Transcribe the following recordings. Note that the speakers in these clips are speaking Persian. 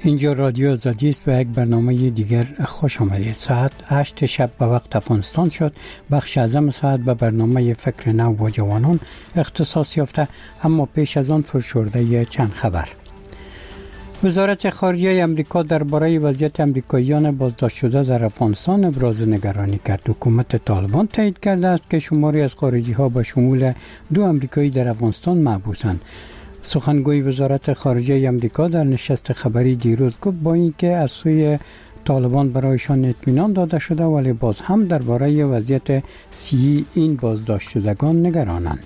اینجا رادیو آزادی است و یک برنامه دیگر خوش آمدید. ساعت 8 شب به وقت افغانستان شد. بخش اعظم ساعت به برنامه فکر نو با جوانان اختصاص یافته، اما پیش از آن فشرده چند خبر. وزارت خارجه امریکا درباره وضعیت امریکاییان بازداشت شده در افغانستان ابراز نگرانی کرد. حکومت طالبان تایید کرده است که شماری از خارجی ها به شمول 2 امریکایی در افغانستان محبوسند. سخنگوی وزارت خارجه امریکا در نشست خبری دیروز گفت با اینکه از سوی طالبان برایشان اطمینان داده شده، ولی باز هم درباره وضعیت صحی این بازداشت شدگان نگرانند.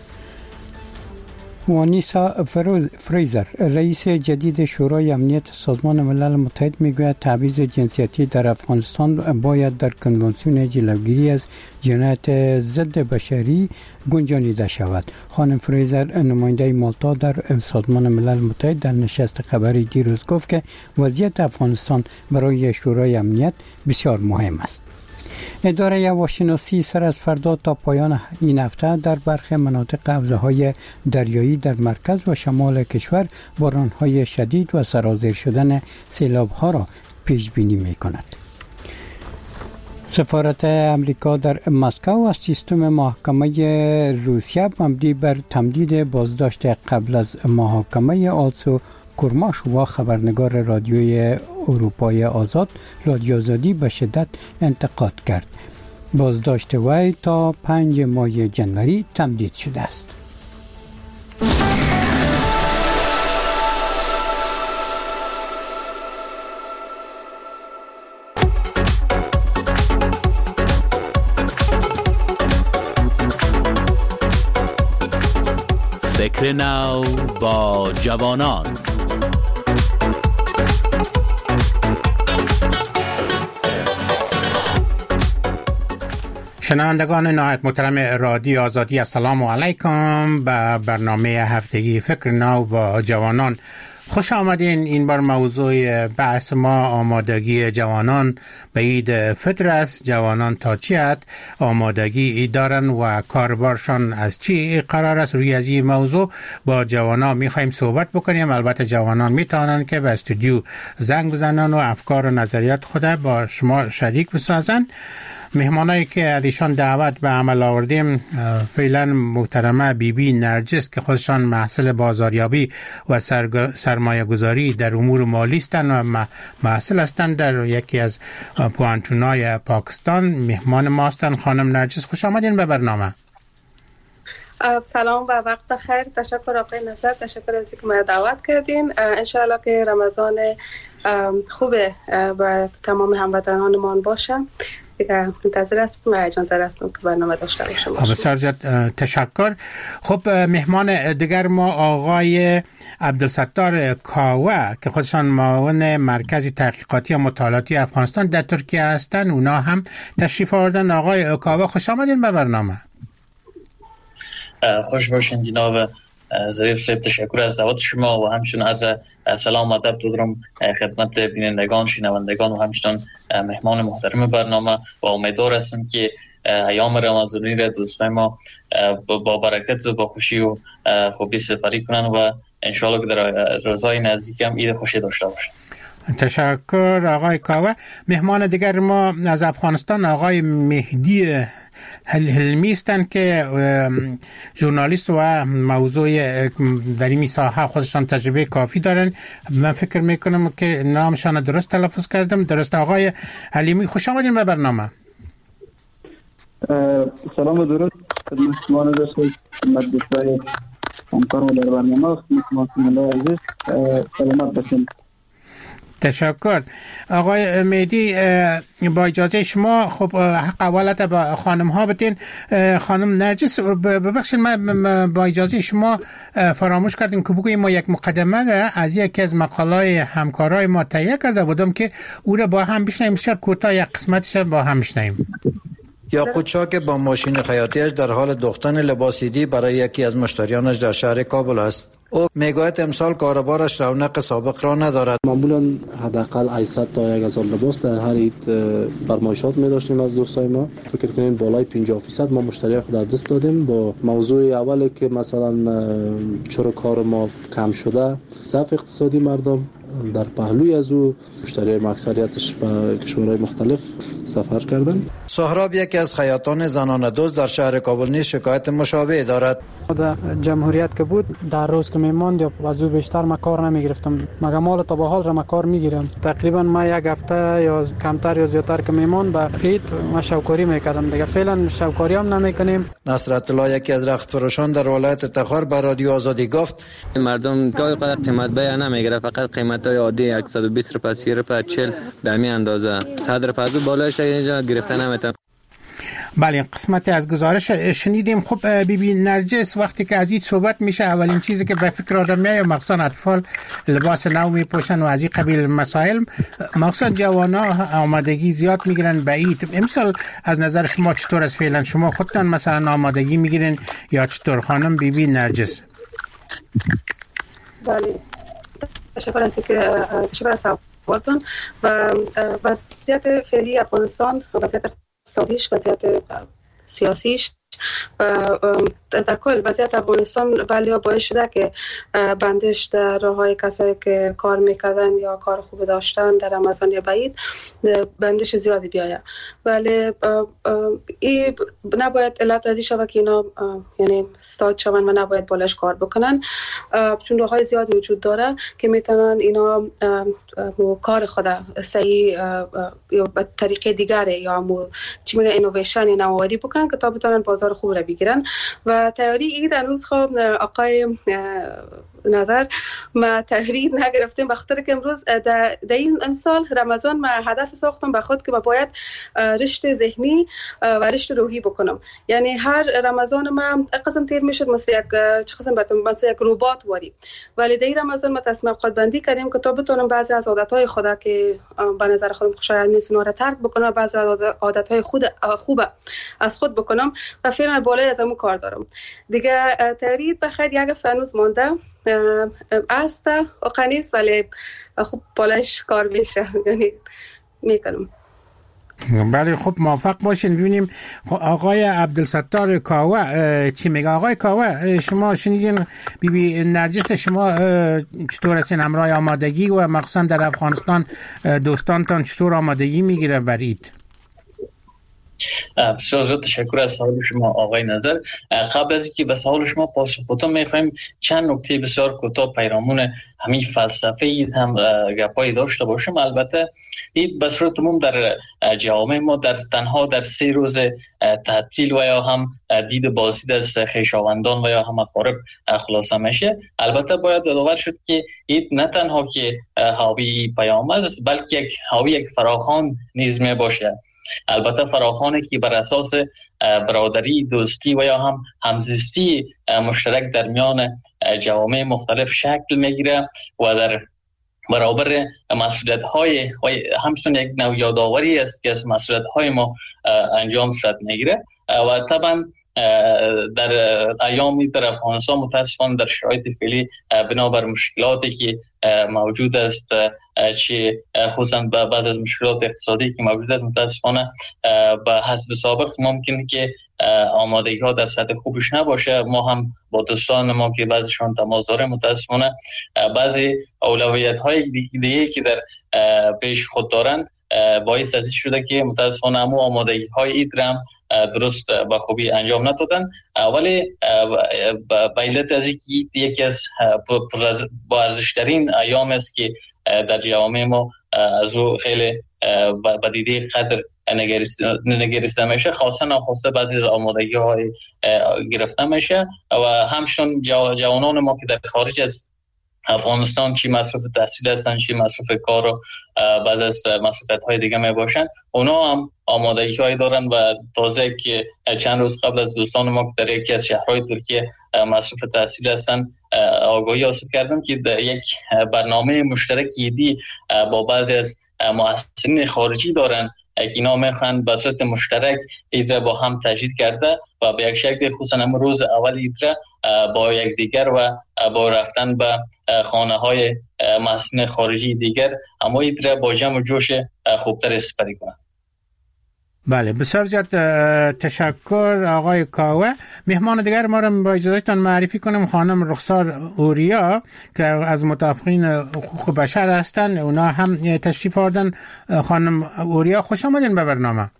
وانیسا فریزر، رئیس جدید شورای امنیت سازمان ملل متحد، میگوید تبعیض جنسیتی در افغانستان باید در کنوانسیون جلوگیری از جنایت ضد بشری گنجانیده شود. خانم فریزر، نماینده مالتا در سازمان ملل متحد، در نشست خبری دیروز گفت که وضعیت افغانستان برای شورای امنیت بسیار مهم است. اداره هواشناسی سر از فردا تا پایان این هفته در برخی مناطق حوزه‌های دریایی در مرکز و شمال کشور باران‌های شدید و سرازیر شدن سیلاب‌ها را پیش بینی می‌کند. سفارت امریکا در مسکو از سیستم محاکمه روسیه مبنی بر تمدید بازداشت قبل از محاکمه آلسو کرماش و خبرنگار رادیوی اروپای آزاد رادیو آزادی به شدت انتقاد کرد. بازداشت وی تا 5 ماه جنوری تمدید شده است. فکر نو با جوانان. شنوندگان نهایت محترم رادیو آزادی، السلام علیکم. به برنامه هفتگی فکر نو با جوانان خوش آمدین. این بار موضوع بحث ما آمادگی جوانان به عید فطر است. جوانان تا چی حد آمادگی دارن و کاربارشان از چی قرار است؟ روی از این موضوع با جوانان میخوایم صحبت بکنیم. البته جوانان میتونن که به استودیو زنگ بزنن و افکار و نظریات خود با شما شریک بسازن. مهمانایی که ازشان دعوت به عمل آوردیم فعلا محترمه بیبی نرجس که خودشان محصل بازاریابی و سرمایه گذاری در امور مالی هستند و محصل هستند در یکی از پوانتونای پاکستان. مهمان ما هستند. خانم نرجس، خوش آمدین به برنامه. سلام و وقت خیر. تشکر آقای نصر، تشکر از اینکه ما دعوت کردین. انشاءالله که رمضان خوب برای تمام هموطنانمان باشه. دیگه منتظر هستم و اجازه هستم که برنامه داشته باشم. بسیار زیاد تشکر. خب مهمان دیگر ما آقای عبدالستار کاوه که خودشان معاون مرکز تحقیقاتی و مطالعاتی افغانستان در ترکیه هستند. اونا هم تشریف آوردن. آقای کاوه، خوش آمدین به برنامه. خوش باشین جناب ظریف صاحب. تشکر از دعوت شما و همچنین از سلام و ادب دارم خدمت بینندگان، شنوندگان و همچنین مهمان محترم برنامه و امیدوار هستم که ایام رمضانی را دوستان ما با برکت و با خوشی و خوبی سپری کنن و انشالله که در روزهای نزدیک هم عید خوشی داشته باشن. تشکر آقای کاوه. مهمان دیگر ما از افغانستان آقای مهدی حلمی هستند که ژورنالیست و موضوع در این ساحه خودشان تجربه کافی دارن. من فکر میکنم که نامشان درست تلفظ کردم. درست آقای حلیمی، خوش آمدین به برنامه. سلام و درود خدمت شما عزیز، خدمت دوستای همکارم در برنامه، خدمت شما عزیز، سلامت باشین. تشکر. آقای مهدی، با اجازه شما خب حق اولت با خانم ها بتین. خانم نرجس، ببخشید من با اجازه شما فراموش کردیم که بگوییم ما یک مقدمه را از یکی از مقالای همکارای ما تهیه کرده بودم که او را با هم بشنویم. بسیار کوتاه یک قسمتش با هم بشنویم. یاقوت شاه که با ماشین خیاطیش در حال دوختن لباسیدی برای یکی از مشتریانش در شهر کابل است. او میگوید امسال کاروبارش رونق سابق را ندارد. معمولا حداقل 800 تا 1000 لباس در هر عید فرمایشات می داشتیم از دوستای ما. فکر کنین بالای 50% ما مشتری خود از دست دادیم. با موضوع اولی که مثلا چرا کار ما کم شده، ضعف اقتصادی مردم، در پهلوی از او مشتری اکثریتش به کشورهای مختلف سفر کردن. سهراب یکی از خیاطان زنان دوست در شهر کابل نیز شکایت مشابه دارد. در جمهوریت که بود در روز که میماند یا از او بیشتر ما کار نمیگرفتم، مگه مال تا به حال را ما کار میگیرم. تقریبا ما یک هفته یا کمتر یا زیادتر که میماند به عید ما شوکاری میکردم. دیگه فعلا شوکاری هم نمیکنیم. نصرت الله یکی از رخت فروشان در ولایت تخار به رادیو آزادی گفت مردم گاهی قدر قیمت بیه نمیگیره، فقط قیمتای عادی 120 روپیه 30 روپیه 40 به همین اندازه 100 روپیه از بالایش اینجا گرفته نمیتونم. بله، قسمت از گزارش شنیدیم. خب بیبی نرجس، وقتی که از این صحبت میشه اولین چیزی که به فکر آدم میاد مخصوصا اطفال لباس نو میپوشن و از این قبیل مسائل، مخصوصا جوانا آمادگی زیاد میگیرن به عید. امسال از نظر شما چطور است؟ فعلا شما خودتان مثلا آمادگی میگیرین یا چطور خانم بیبی نرجس؟ بله، تشکر از سوالتون. و وضعیت فعلی افغانستان، وضعیت اقتصادیش، وضعیت سیاسیش در کل وضعیت افغانستان بله باعث شده که بندش در راههای کسایی که کار میکردن یا کار خوب داشتن در رمضان یا بعید بندش زیادی بیاید. ولی این نباید علت از این شود که اینا یعنی استاد شون و نباید بالاش کار بکنن، چون راههای زیادی وجود داره که میتونن اینا کار خود صحیح یا به طریقه دیگره یا چی میگه اینویشن یا نوآوری بکنن که تا بتونن بازار خوب را بگیرن. و تئوری عید هنوز خب آقای نظر ما تحرید نگرفتیم، بخاطر که امروز در این امسال رمضان ما هدف ساختم به خود که باید رشد ذهنی و رشد روحی بکنم. یعنی هر رمضان ما قسم تیر میشد مثل یک مثل یک ربات واری، ولی در این رمضان ما تصمیم خود بندی کردیم که تا بتونم بعضی از عادتهای خدا که به نظر خودم خوشایند نیست اونا رو ترک بکنم، بعضی از عادتهای خوب از خود بکنم و فعلا بالای از اون کار دارم دیگه. تحرید بخیر یک هفته هنوز مانده است و قنیس، ولی خوب بالایش کار میشه یعنی میکنم. بله، خب موفق باشین. ببینیم آقای عبدالستار کاوه چی میگه. آقای کاوه، شما شنیدین بیبی نرجس، شما چطور هستین همراه آمادگی و مخصوصا در افغانستان دوستانتان چطور آمادگی میگیره بر عید؟ بسیار زیاد تشکر از سوال شما آقای نظر. قبل از اینکه به سوال شما پاسخ بدم میخوایم چند نکته بسیار کوتاه پیرامون همین فلسفه عید هم گپایی داشته باشم. البته عید به صورت عموم در جامعه ما تنها در 3 روز تعطیل و یا هم دید بازدید از خویشاوندان و یا هم اقارب خلاصه میشه. البته باید یادآور شد که عید نه تنها که حاوی پیام است، بلکه حاوی یک فراخوان نیز می باشه. البته فراخوانی که بر اساس برادری، دوستی و یا هم همزیستی مشترک در میان جوامع مختلف شکل میگیره و در برابر مسئولیت‌های و همچنین یک نوع یادآوری است که از مسئولیت‌های ما انجام صد میگیره. و طبعا در ایامی در افغانستان متاسفانه در شرایط فعلی بنابر مشکلاتی که موجود است، چه خصوصا بعد از مشکلات اقتصادی که موجود است، متاسفانه به حسب سابق ممکنه که آمادگی ها در سطح خوبش نباشه. ما هم با دوستان ما که بعضیشون تماس داریم، متاسفانه بعضی اولویت های دیگه که در پیش خود دارن باعث از این شده که متاسفانه همون آمادگی های عید هم درست به خوبی انجام ندادن. ولی به علت از یکی از با ارزش‌ترین ایام است که در جامعه ما از او خیلی به دیده قدر نگریسته میشه، خاصه ناخواسته بعضی آمادگی های گرفته میشه و همچنین جوانان ما که در خارج از افغانستان چی مصرف تحصیل هستن، چی مصرف کار و بعض از مصرفیت های دیگه می باشن، اونا هم آمادگی هایی دارن و تازه که چند روز قبل از دوستان ما که در یکی از شهرهای ترکیه مصرف تحصیل هستن آگاهی حاصل کردم که یک برنامه مشترک عیدی با بعضی از مؤسسین خارجی دارن که اینا میخوان به صورت مشترک عید را با هم تجدید کرده و به یک شکل خصوصا روز اول عید را با یک دیگر و با رفتن به خانه های مسکن خارجی دیگر اما ایتره با جمع و جوش خوبتر سپری کنند. بله، بسیار زیاد تشکر آقای کاوه. مهمان دیگر ما را با اجازهتان معرفی کنم، خانم رخسار اوریا که از مدافعین حقوق بشر هستند، اونا هم تشریف آوردن. خانم اوریا خوش آمدین به برنامه.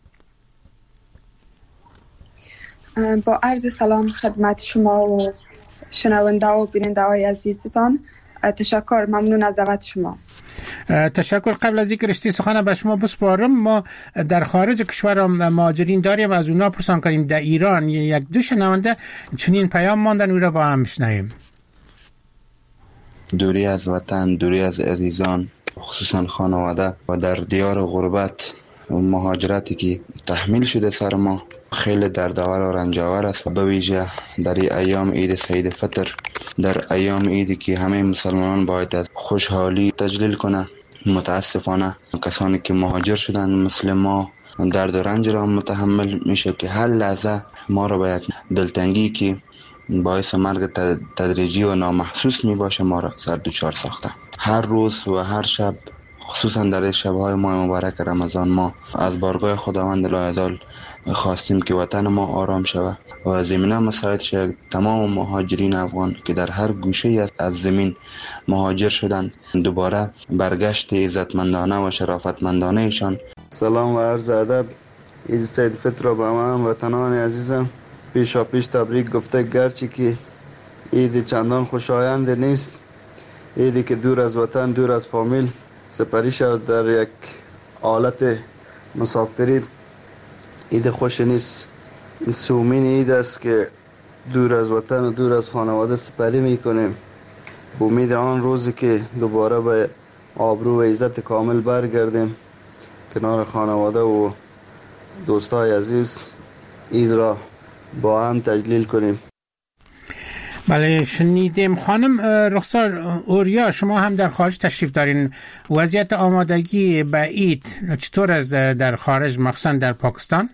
با عرض سلام خدمت شما و شنونده و بیننده های عزیزتان، تشکر، ممنون از دعوت شما. تشکر. قبل از اینکه رشته سخن به شما بسپارم، ما در خارج کشور مهاجرین داریم، از اونا پرسان کنیم در ایران یک دو شنونده چنین پیام ماندن، او را با هم بشنویم. دوری از وطن، دوری از عزیزان، خصوصا خانواده و در دیار غربت مهاجرتی که تحمیل شده سر ما خیلی دردآور و رنجاور است، و به ویژه در ایام عید سعید فطر، در ایام عیدی که همه مسلمانان باید از خوشحالی تجلیل کنه، متاسفانه کسانی که مهاجر شدند مثل ما درد و رنج را متحمل میشه که هر لحظه ما را به یک دلتنگی که باعث مرگ تدریجی و نامحسوس می باشه ما را سر دوچار ساخته. هر روز و هر شب، خصوصا در شب‌های ماه مبارک رمضان، ما از بارگاه خداوند لایزال خواستیم که وطن ما آرام شود و زمینه مساعد شد تمام مهاجرین افغان که در هر گوشه از زمین مهاجر شدند دوباره برگشت عزتمندانه و شرافتمندانه ایشان. سلام و عرض ادب. عید سعید فطر را به همه وطنان عزیزم پیشا پیش تبریک گفته، گرچه که عید چندان خوشایند نیست، عیدی که دور از وطن، دور از فامیل سپری شد در یک حالت مسافری، عید خوش نیست. این سومین عید است که دور از وطن و دور از خانواده سپری میکنیم، به امید آن روزی که دوباره به آبرو و عزت کامل برگردیم کنار خانواده و دوستای عزیز، عید را با هم تجلیل کنیم. بله، شنیدیم. خانم رخسار اوریا، شما هم در خارج تشریف دارین، وضعیت آمادگی به عید چطور است در خارج، مخصوصا در پاکستان؟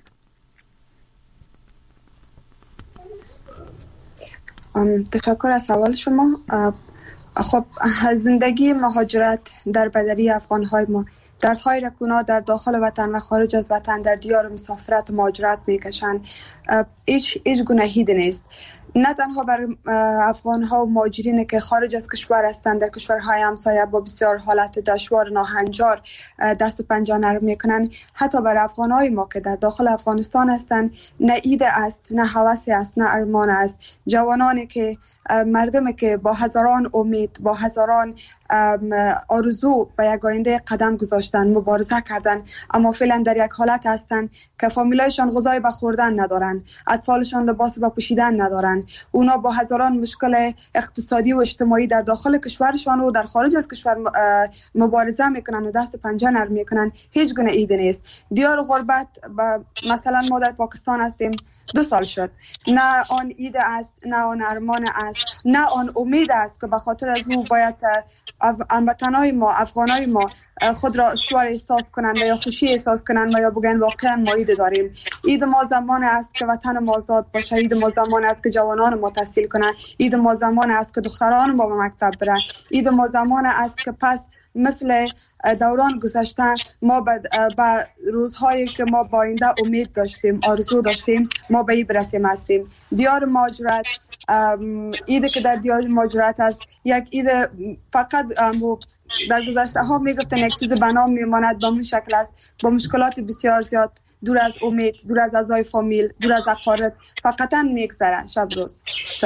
تشکر از سوال شما. خب، زندگی مهاجرت در بدری افغان‌های ما، دردهای رکونا در داخل وطن و خارج از وطن در دیار مسافرت و مهاجرت میکشند، هیچ گناهی نیست. نه تنها بر افغان‌ها و مهاجرین که خارج از کشور هستند، در کشورهای همسایه با بسیار حالت دشوار ناهنجار دست و پنجه نرم میکنن، حتی بر افغان‌های ما که در داخل افغانستان هستند، نه عید است، نه هوس است، نه ارمان است. جوانانی که، مردمی که با هزاران امید، با هزاران آرزو به یک آینده قدم گذاشتن، مبارزه کردن، اما فعلا در یک حالت هستند که فامیلایشان غذای به خوردن ندارن، اطفالشان لباس به پوشیدن ندارن. اونا با هزاران مشکل اقتصادی و اجتماعی در داخل کشورشان و در خارج از کشور مبارزه میکنن و دست پنجه نرم میکنن. هیچ گونه عید نیست. دیار غربت، مثلا ما در پاکستان هستیم 2 سال شد، نه آن عید است، نه آن ارمان است، نه آن امید است که به خاطر از او باید هموطنای ما، افغانای ما خود را استوار احساس کنند یا خوشی احساس کنند و یا بگن واقعا ما عید داریم. عید ما زمان است که وطن ما آزاد باشه، عید ما زمان است که جوانان ما تحصیل کنند، عید ما زمان است که دختران ما به مکتب برن، عید ما زمان است که پس مثل دوران گذشته ما به روزهایی که ما با آینده امید داشتیم، آرزو داشتیم، ما به این برسیم هستیم. دیار مهاجرت، عید که در دیار مهاجرت است، یک عید فقط در گذشته ها میگفتن یک چیز به نام میماند، به این شکل است، با مشکلات بسیار زیاد، دور از امید، دور از اعضای فامیل، دور از اقارب، فقطا میگذره شب روز.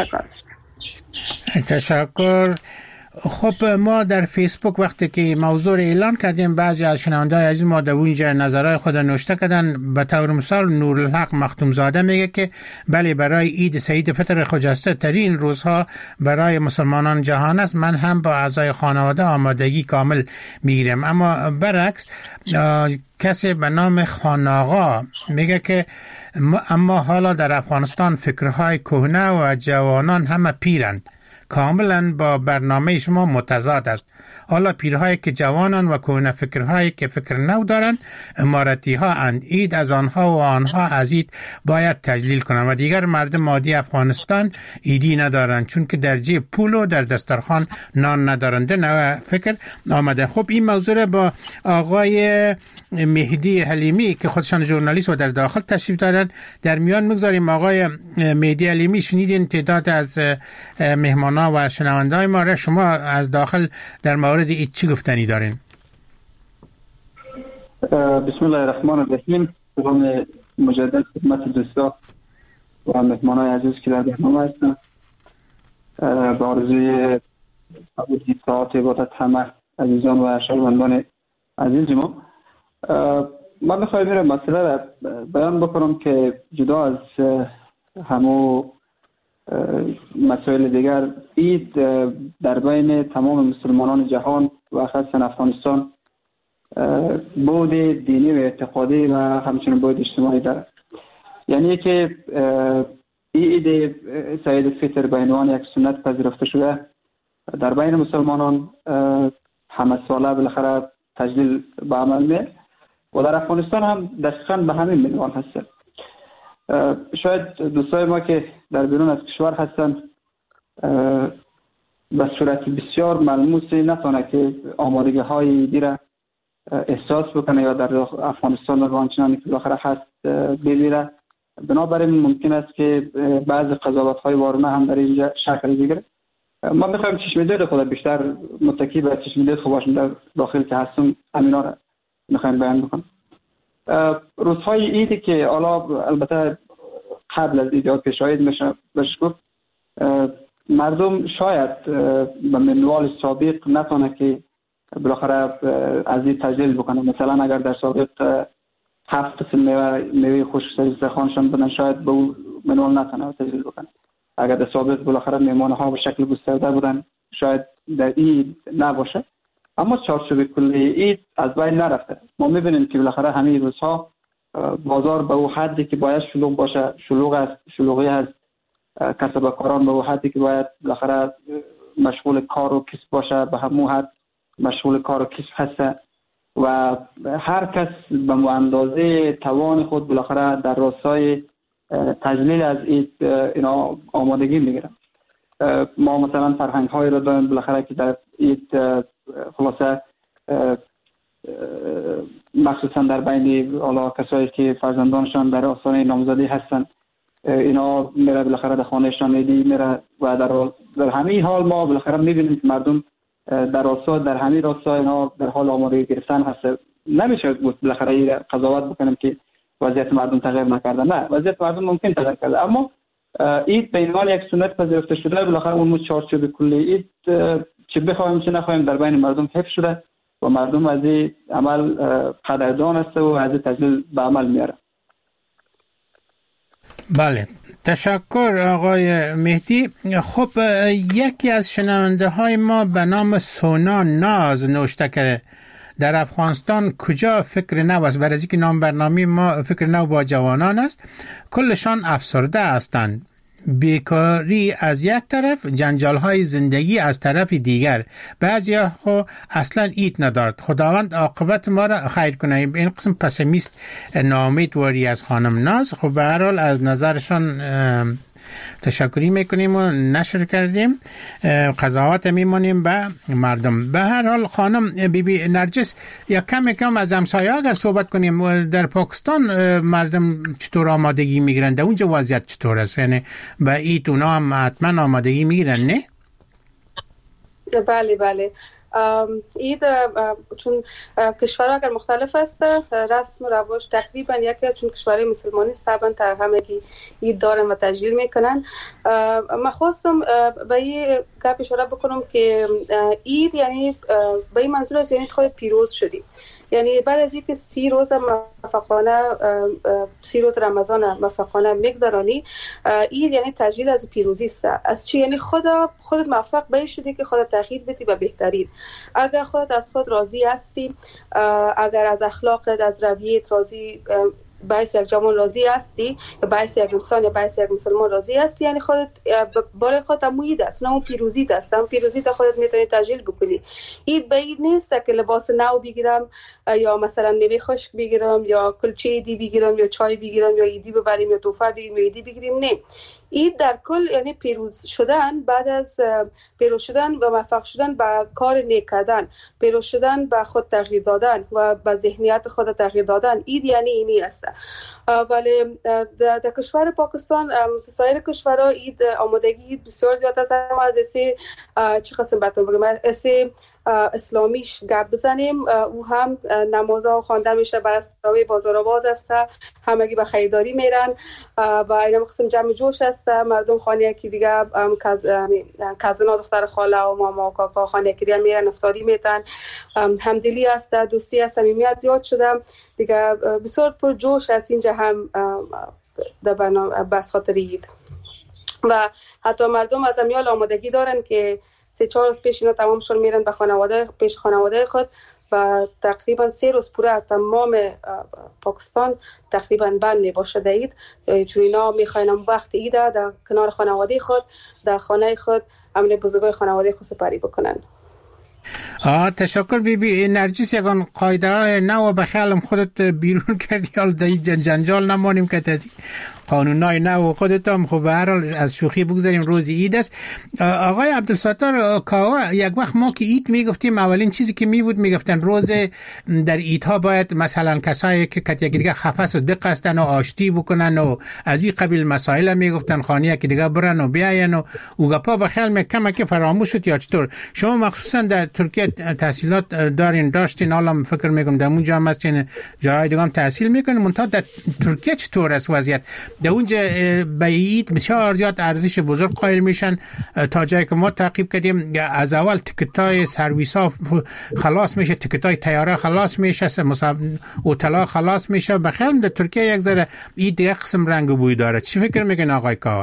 تشکر. خب، ما در فیسبوک وقتی که موضوع رو اعلان کردیم، بعضی از شنونده‌های عزیز ما در اونجا نظرهای خود نوشته کردن. به طور مثال نورالحق مختوم زاده میگه که بله، برای عید سعید فطر خجسته ترین روزها برای مسلمانان جهان است، من هم با اعضای خانواده آمادگی کامل میگیرم. اما برعکس کسی به نام خاناغا میگه که اما حالا در افغانستان فکرهای کهنه و جوانان همه پیرند، کاملا با برنامه شما متضاد است. حالا پیرهایی که جوانان و کهنه فکرهایی که فکر نو دارند اماراتی ها اند. اید از آنها و آنها از اید باید تجلیل کنند و دیگر مردم عادی افغانستان ایدی ندارند، چون که در جیب پول و در دسترخوان نان ندارند. نوع فکر آمده. خب این موضوع با آقای مهدی حلیمی که خودشان ژورنالیست و در داخل تشریف دارند در میان میگذاریم. آقای مهدی حلیمی، شنیدین تعداد از مهمانا و شنونده‌های ما را. شما از داخل در مورد این چی گفتنی دارین؟ بسم الله الرحمن الرحیم. سلام مجدد خدمت دوستان و مهمانای عزیز که در برنامه هستند. با آرزوی قبول ساعت عبادت همه عزیزان و شنوندگان عزیز ما، من میخوایم این مسئله را بیان بکنم که جدا از همو مسائل دیگر، عید در بین تمام مسلمانان جهان و خاصا افغانستان بود دینی و اعتقادی و همچنین بود اجتماعی دارد. یعنی که عید سعید فطر به عنوان یک سنت پذیرفته شده در بین مسلمانان همه ساله بالاخره تجلیل به عمل میاد و در افغانستان هم دقیقاً به همین منوال هست. شاید دوستای ما که در بیرون از کشور هستن به صورت بسیار ملموسی نتونه که آمادگی های دیره احساس بکنه یا در افغانستان رو آنچنانی که بالاخره هست بگیره. بنابراین ممکن است که بعضی قضاوت های وارونه هم در اینجا شکل بگیره. ما میخوایم چشم‌دید خود بیشتر متکی به چشم‌دید خوب باشیم در داخل که هستم، همینا رو میخوایم بیان بکنم. روزهای عیدی که حالا البته قبل از عید پیشاهید میشه بهش گفت، مردم شاید به منوال سابق نتونه که بالاخره از این تجلیل بکنه. مثلا اگر در سابق 7 قسم میوه خشک سر خانشان بدن، شاید به اون منوال نتونه تجلیل بکنه. اگر در سابق بالاخره میمانه ها به شکل گسترده بودن، شاید در این نباشه. اما چارچوب کلی عید از بین نرفته. ما میبینیم که بالاخره همه روزها بازار به اون حدی که باید شلوغ باشه شلوغی هست. کسب کاران به اون حدی که باید بالاخره مشغول کار و کسب باشه به همون حد مشغول کار و کسب هست و هر کس به اندازه توان خود بالاخره در راستای تجلیل از عید اینا آمادگی میگیرن. ما مثلا فرهنگ های رو داریم بالاخره که در عید خلاصه مخصوصا در بین حالا کسایی که فرزندانشان در آستانه نامزدی هستن، اینا میره بالاخره در خانهشان عیدی میره و در همین حال ما بالاخره میبینیم که مردم در همین راستا اینا در حال آمادگی گرفتن هست. نمیشه بالاخره قضاوت بکنیم که وضعیت مردم تغییر نکرده. نه، وضعیت مردم ممکن تغییر کرده، اما عید به عنوان یک سنت پذیرفته شده بالاخره اون چارچوب کلی عید چه بخوایم چه نخوایم در بین مردم حفظ شده و مردم از این عمل قدردان است و از این تجلیل به عمل میاره. بله، تشکر آقای مهدی. خب یکی از شنونده های ما به نام سونا ناز نوشته که در افغانستان کجا فکر نو است؟ برای اینکه نام برنامه ما فکر نو با جوانان است، کلشان افسرده هستند. بیکاری از یک طرف، جنجال های زندگی از طرف دیگر. بعضیا خو اصلا عید ندارد. خداوند عاقبت ما را خیر کنه. این قسم پسیمیست نامید واری از خانم ناز. خب به هر حال از نظرشان تشکری میکنیم و نشر کردیم، قضاوت میمونیم به مردم. به هر حال خانم بی نرجس یک کم از همسایه اگر صحبت کنیم، در پاکستان مردم چطور آمادگی میگیرن؟ در اونجا وضعیت چطور است؟ یعنی به عید اونا هم حتما آمادگی میگیرن نه؟ بله. عید چون کشورها اگر مختلف است، رسم و رواج تقریبا یکی است. چون کشورهای مسلمانی طبعا همگی عید دارن و تجلیل میکنن. من خواستم به این گپ اشاره بکنم که عید یعنی به این منظور است یعنی خودت پیروز شدی. یعنی بعد از اینکه 30 روز موفقانه 30 روز رمضان موفقانه میگذرانی، عید یعنی تجلیل از پیروزی است. از چی؟ یعنی خودت موفق به شدی که خودت تغییر بدی به بهترین. اگر خودت از خود راضی هستی، اگر از اخلاقت از رویت راضی باعث یک جوان راضی هستی یا باعث یک انسان یا باعث یک مسلمان راضی هستی، یعنی خودت برای خودت امید است، نه اون پیروزی است. اون پیروزی تا خودت میتونی تجلیل بکنی. عید به عید نیست که لباس نو بگیرم یا مثلا میوه خشک بگیرم یا کلچه عیدی بگیرم یا چای بگیرم یا عیدی ببریم یا تحفه بگیریم یا عیدی بگیریم. نه، عید در کل یعنی پیروز شدن، بعد از پیروز شدن و موفق شدن به کار نیک کردن، پیروز شدن به خود تغییر دادن و به ذهنیت خود تغییر دادن. عید یعنی اینی است. ولی در کشور پاکستان سایر کشورها عید آمادگی بسیار زیاد است. ما از چه قسم بهتون بگم، اسلامیش گپ بزنیم. او هم نمازها خوانده میشه، بعد از تراویح بازار باز است، همگی به خریداری میرن و این قسم جمع جوش است. مردم خانه یکی دیگه کازنا دختر خاله و ماما و کاکا خانه یکی دیگه میرن افطاری میتن. همدلی است، دوستی است، صمیمیت زیاد شده دیگه، بسیار پر جوش است اینجا هم در بس خاطر عید. و حتی مردم از امیال آمادگی دارن که 3-4 روز پیش اینا تمام شون میرن به خانواده، پیش خانواده خود و تقریبا 3 روز پوره تمام پاکستان تقریبا بند میباشه در عید، چون اینا میخواین وقت عید در کنار خانواده خود در خانه خود امن بزرگای خانواده خود سپری بکنن. تشکر بیبی نرجس. یکان قاعده نو به خیالم خودت بیرون کردی، حال در جنجال نمانیم که قانونای نو خودت هم خب به هر حال از شوخی بگذاریم، روز عید است. آقای عبدالستار کاوا، یک وقت ما که عید میگفتیم اولین چیزی که می بود میگفتن روز در عیدها باید مثلا کسایی که یکی دیگه خفص و دق هستن و آشتی بکنن و از این قبیل مسائل میگفتن، خانه یکی دیگه برن و بیاین و گپا به خیال میکم که فراموش شد یا چطور؟ شما مخصوصا در ترکیه تحصیلات داشتین، حالا فکر میکنم در اونجا هم هستین، جای دیگه هم تحصیل میکنین، منتها در ترکیه چطور است وضعیت؟ در اونجا به عید بسیار زیاد ارزش بزرگ قائل میشن. تا جایی که ما تعقیب کردیم از اول تیکتای سرویس ها خلاص میشه، تیکتای طیاره خلاص میشه، هتل خلاص میشه. بخیر در ترکیه یک ذره عید دیگه قسم رنگ و بوی داره. چی فکر میکنین آقای کاوا؟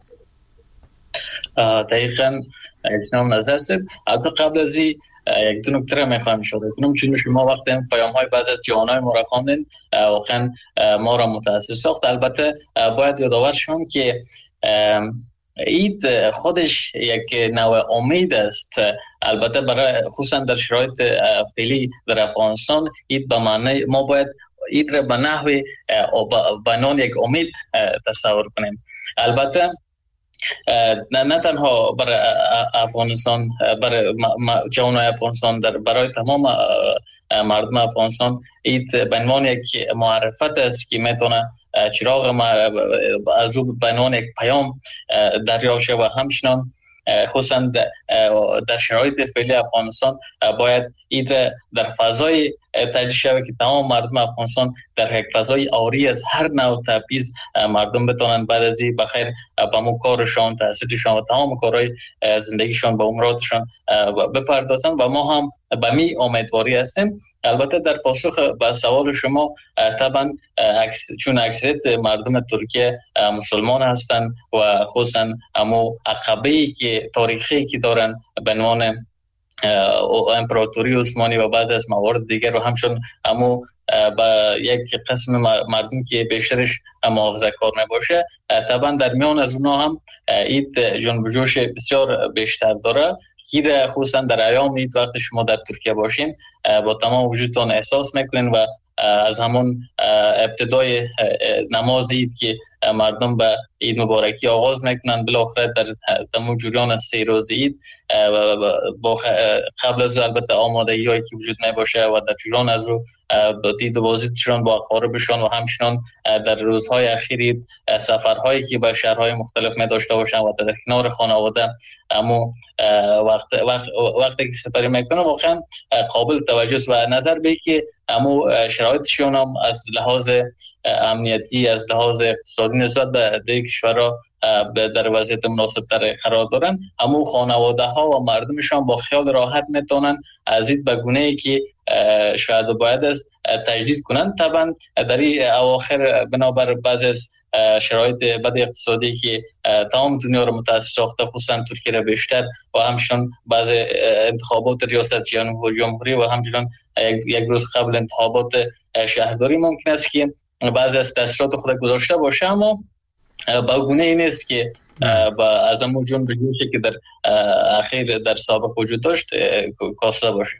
دقیقاً اجنام نظر سید. حتی قبل از یک دو نکته را میخوایم اشاره کنم، چون شما وقتی پیام های بعد از جوانای ما را خواندین واقعا ما را متاثر ساخت. البته باید یادآور شوم که عید خودش یک نوع امید است. البته برای خصوصا در شرایط فعلی در افغانستان عید به معنی ما باید عید را به نحو بنان یک امید تصور کنیم. البته نه تنها برای افغانستان، برای جوانای افغانستان، برای تمام مردم افغانستان عید به عنوان یک معرفت است که میتونه چراغ از رو به عنوان یک پیام دریافت شود و همچنان خصوصا در شرایط فعلی افغانستان باید عید در فضای تجلیل شود که تمام مردم افغانستان در یک فضای آری از هر نوع تبعیض مردم بتونن بعد از این بخیر به مو کارشان، تحصیلشان و تمام کارهای زندگیشان به اموراتشان بپردازن و ما هم به می امیدواری هستیم. البته در پاسخ به سوال شما طبعا چون اکثریت مردم ترکیه مسلمان هستند و خصوصا همو عقبه‌ای که تاریخی که دارن به عنوان امپراتوری عثمانی و بعد از موارد دیگر و همچون همو با یک قسم مردم که بیشترش محافظه کار نباشه، طبعا در میان از اونها هم عید جنب و جوش بسیار بیشتر داره. عید خصوصا در ایام عید وقتی شما در ترکیه باشین با تمام وجودتان احساس میکنین و از همون ابتدای نماز عید که مردم به عید مبارکی آغاز میکنن بالاخره در تمام جریان 3 روز عید قبل از البته آمادگی هایی که وجود میباشه و در جریان از رو دید و بازدیدشان با اقاربشان و همچنان در روزهای اخیر سفرهایی که به شهرهای مختلف می داشته باشن و در کنار خانواده اما وقتی که سفری میکنن واقعا قابل توجه و نظر به که اما شرایطشون هم از لحاظ امنیتی از لحاظ اقتصادی نسبت به دیگر کشورها در وضعیت مناسب تر قرار دارن. اما خانواده ها و مردمشان با خیال راحت میتونن از این به گونه‌ای که شاید باید است تجدید کنن. طبعا در این اواخر بنابر بعض از شرایط بد اقتصادی که تمام دنیا رو متاثر ساخته خصوصا ترکیه را بیشتر و همچنین بعض انتخابات ریاست جمهوری و همچنین یک روز قبل انتخابات شهرداری ممکن است که بعضی از تاثیرات خود گذاشته باشه، اما با گونه این است که از همون جون بجوشه که در اخیر در سابق وجود داشت کاسته باشه.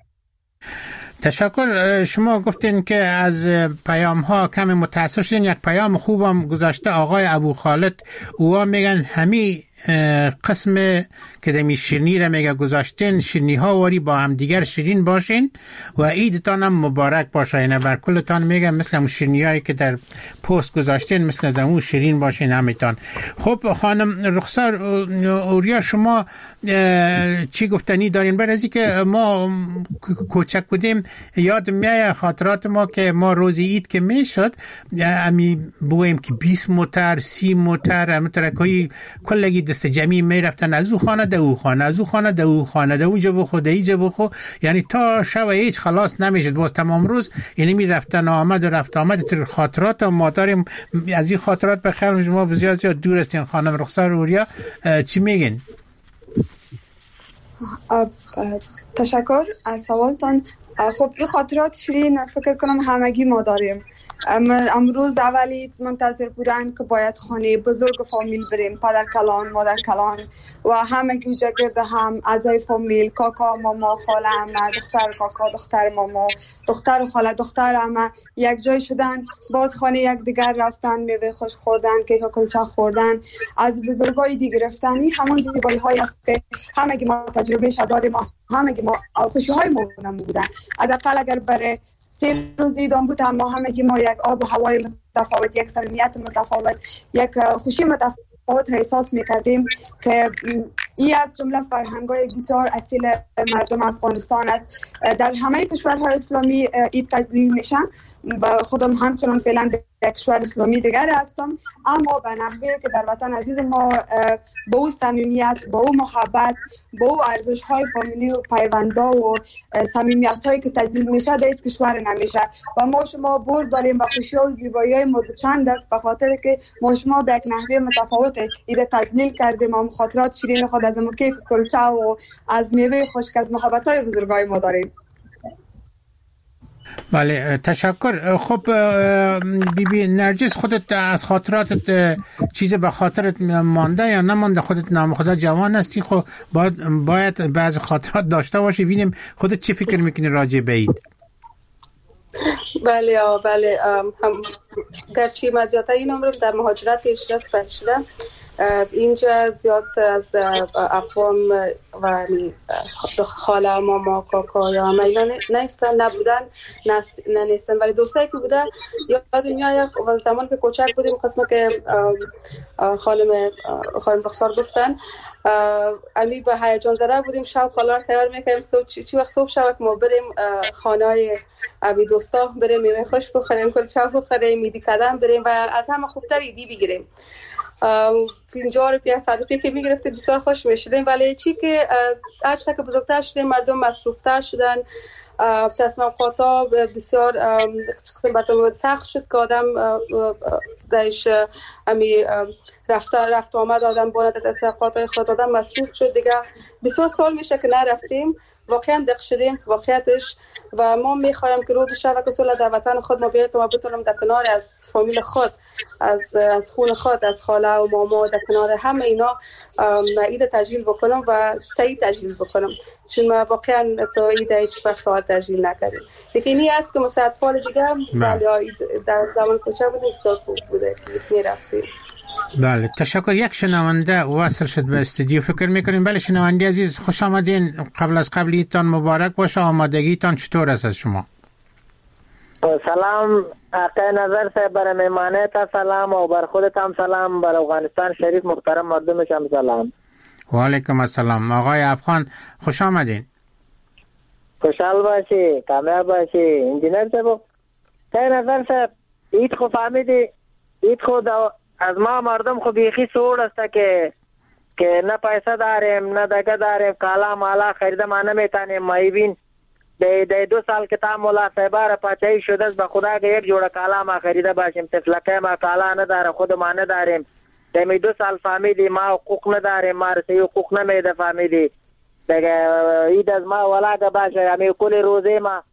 تشکر. شما گفتین که از پیام ها کم متاثر شدین. یک پیام خوبم گذاشته آقای ابو خالد، اوها میگن همی قسم که دمی شیرینی را میگه گذاشتین، شیرینی ها واری با هم دیگر شیرین باشین و عیدتان هم مبارک باشه. اینه بر کلتان میگه مثل اون شیرینی هایی که در پست گذاشتین مثل دمو شیرین باشین همیتان. خب خانم رخسار اوریا، شما چی گفتنی دارین؟ برای از که ما کوچک بودیم یاد میایه خاطرات ما که ما روز عید که میشد امی بویم که 20 موتر 30 موتر همترکایی کلگی دست جمعی میرفتن از او خانه ده او خانه، از او خانه ده او خانه، ده اونجا بخو ده اینجا بخو، یعنی تا شب هیچ خلاص نمیشد. باز تمام روز یعنی میرفتن آمد و رفت آمد. تر خاطرات ما داریم. از این خاطرات بخیر شما بسیار زیاد دور هستین. خانم رخسار اوریا چی میگین؟ تشکر از سوالتان. خب این خاطرات شیرین فکر کنم همگی ما داریم. امروز اولی منتظر بودن که باید خانه بزرگ فامیل بریم، پدر کلان، مادر کلان و همگی اونجا گرد هم اعضای فامیل، کاکا، ماما، خاله، عمه، دختر کاکا، دختر ماما، دختر خاله، دختر عمه یک جای شدن. باز خانه یک دیگر رفتن، میوه خوش خوردن، کیک و کلچه خوردن، از بزرگای دیگه رفتن. این همون زیبایی های است که همگی ما تجربه داریم. همگی ما خوشی های ما بودن. حداقل اگر برای 3 روز ایدان بود، اما همگی ما یک آب و هوای متفاوت، یک صمیمیت متفاوت، یک خوشی متفاوت را احساس میکردیم که این از جمله فرهنگ‌های بسیار اصیل مردم افغانستان است. در همه کشورهای اسلامی عید تجلیل میشن. خودم همچنان فعلا یک کشور اسلامی دیگر هستم، اما به نحوی که در وطن عزیز ما با او صمیمیت، با او محبت، با او ارزش‌های فامیلی و پیوندا و صمیمیت‌هایی که تجلیل میشه در هیچ کشور نمیشه. و ما شما برد داریم و خوشی‌ها و زیبایی‌های متچند است، به خاطر که ما شما به یک نحوی متفاوت عید تجلیل کردیم و خاطرات شیرین خود از کیک و کلچه و از میوه خشک از محبت‌های بزرگای ما داریم. بله تشکر. خب بی نرجس، خودت از خاطراتت چیز به خاطرت مانده یا نمانده؟ خودت نام خدا جوان هستی، خب باید بعض خاطرات داشته باشی. ببینیم خودت چی فکر میکنی راجع به عید؟ بله هم گرچه مزیات این عمرم در مهاجرت اشراس پرشیدم، اینجا زیاد از اقوام و خاله، ماما، کاکا یا همه اینا نبودن، نیستن، ولی دوستایی که بودن یاد میاد. و زمان که کوچک بودیم، قسمه که خانم رخسار گفتن، امی به هیجان زده بودیم، شب خاله تیار میکنیم چی وقت صبح شب ما بریم خانه های ابی دوستا، بریم میوه خوش بخوریم، کلچه بخوریم، میدی کدم بریم و از همه خوبتر ایدی بگیریم. 50 روپیه 100 روپیه که میگرفتیم بسیار خوش میشدیم. ولی چی که هر چقدر که بزرگتر شدیم مردم مصروفتر شدن، تصمیم خاطا بسیار قسم براتون سخت شد که آدم درش امی رفت آمد آدم باند تصمیماتای خود آدم مصروف شد دیگه. بسیار سال میشه که نرفتیم، واقعا دق شدیم که واقعیتش. و ما میخوایم که روز شب که سال در وطن خود ما بیاییم تا ما بتونم در کنار از فامیل خود، از خون خود، از خاله و ماما، در کنار همه اینا عید تجلیل بکنم و سعید تجلیل بکنم، چون ما واقعا تا عید هیچ وقت تجلیل نکردیم. لیکن اینی است که مساعد پال دیگه ولی در زمان کوچک بودیم بسیار خوب بوده میرفتیم. بله تشکر. یک شنونده وصل شد به استودیو، فکر میکنیم. بله شنونده عزیز، خوش آمدین. قبل از قبل عیدتان مبارک باشه. آمادگیتان چطور است از شما؟ سلام آقای نظر صاحب، برای مهمانیت سلام و بر خودت هم سلام، بر افغانستان شریف محترم مردمش هم سلام. و علیکم السلام. آقای افغان خوش آمدین. خوشحال باشی، کامیاب باشی. انجینر صاحب، آقای نظر صاحب، عید خو فهمیدی، عید خود از ما مردم خو بیخی سوڑ است که نه پیسه داریم نه دگه داریم، کالا مالا خریده ما نمیتانیم. مایبین ده 2 سال که تا مولا صاحبه را پاچایی شده است، به خدا که یک جوڑه کالا ما خریده باشیم، تفلکه ما کالا نداره، خود ما نداریم. دمی 2 سال فهمیدی ما حقوق نداریم، ما رسی حقوق نمیده. فهمیدی دیگه عید از ما ولاده باشه، همی کل روزه ما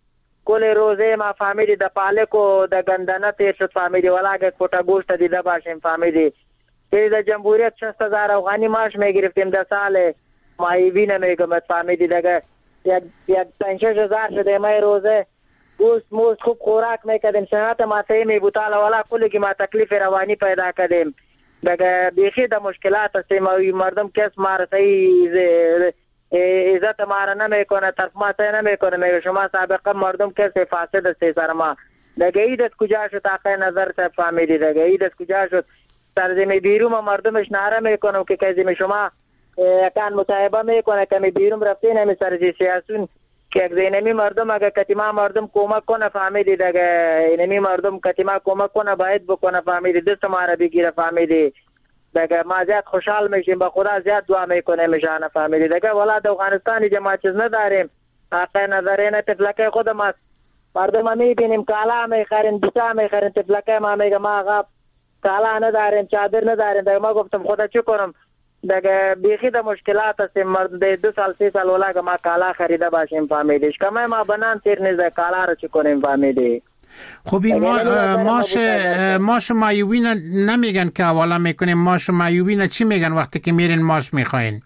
کل روزه ما فهمیدی د پالک و د گندنه تیر شد فهمیدی ولاگه کوتا گوشت دیده باشیم فهمیدی که د جمهوریت 60,000 افغانی معاش میگرفتیم در سال ماهیوی نمیگم فهمیدی دیگه یک 5,000 شده ما روزه گوشت موست خوب خوراک میکردیم صحت ما سیمی بوتال والا کلی ما تکلیف روانی پیدا کردیم دیگه بیخی د مشکلات هستیم مردم کس ما صحیح عزت ما نمیکنه طرف ما صحیح نمیکنه میگه شما سابقا مردم کسی فاسد هستی سر ما دیگه ایدت کجا شد آقای نظر صاحب فهمیدی دیگه ایدت کجا شد سرزمی بیرون مردمش ناره میکنم که کسی شما کان مصاحبه میکنه که بیرون رفته نمی سرزی سیاسون که یک زینمی مردم اگه کتیما مردم کمک کنه فهمیدی دیگه اینمی مردم کتیما کمک کنه باید بکنه فهمیدی دست ما را بگیره فهمیدی دیگه ما زیاد خوشحال میشیم با خدا زیاد دعا میکنه میشانه فهمیدی دیگه ولا د افغانستانی جماعت چیز نداریم آقای نظرینه تفلکه خود ما مردم میبینیم کالا میخرین بیتا میخرین تفلکه ما میگه ما آقا کالا نداریم چادر نداریم دیگه ما گفتم خدا چی کنم دیگه بیخی د مشکلات هستیم مرد 2 سال 3 سال ولاگه ما کالا خریده باشیم فهمیدیش کمه ما بنان تیر نیزه کالا رو چی کنیم فهمیدی خب این ماش مایوبی نمیگن که حوالا میکنیم ماش مایوبی چی میگن وقتی که میرین ماش میخواین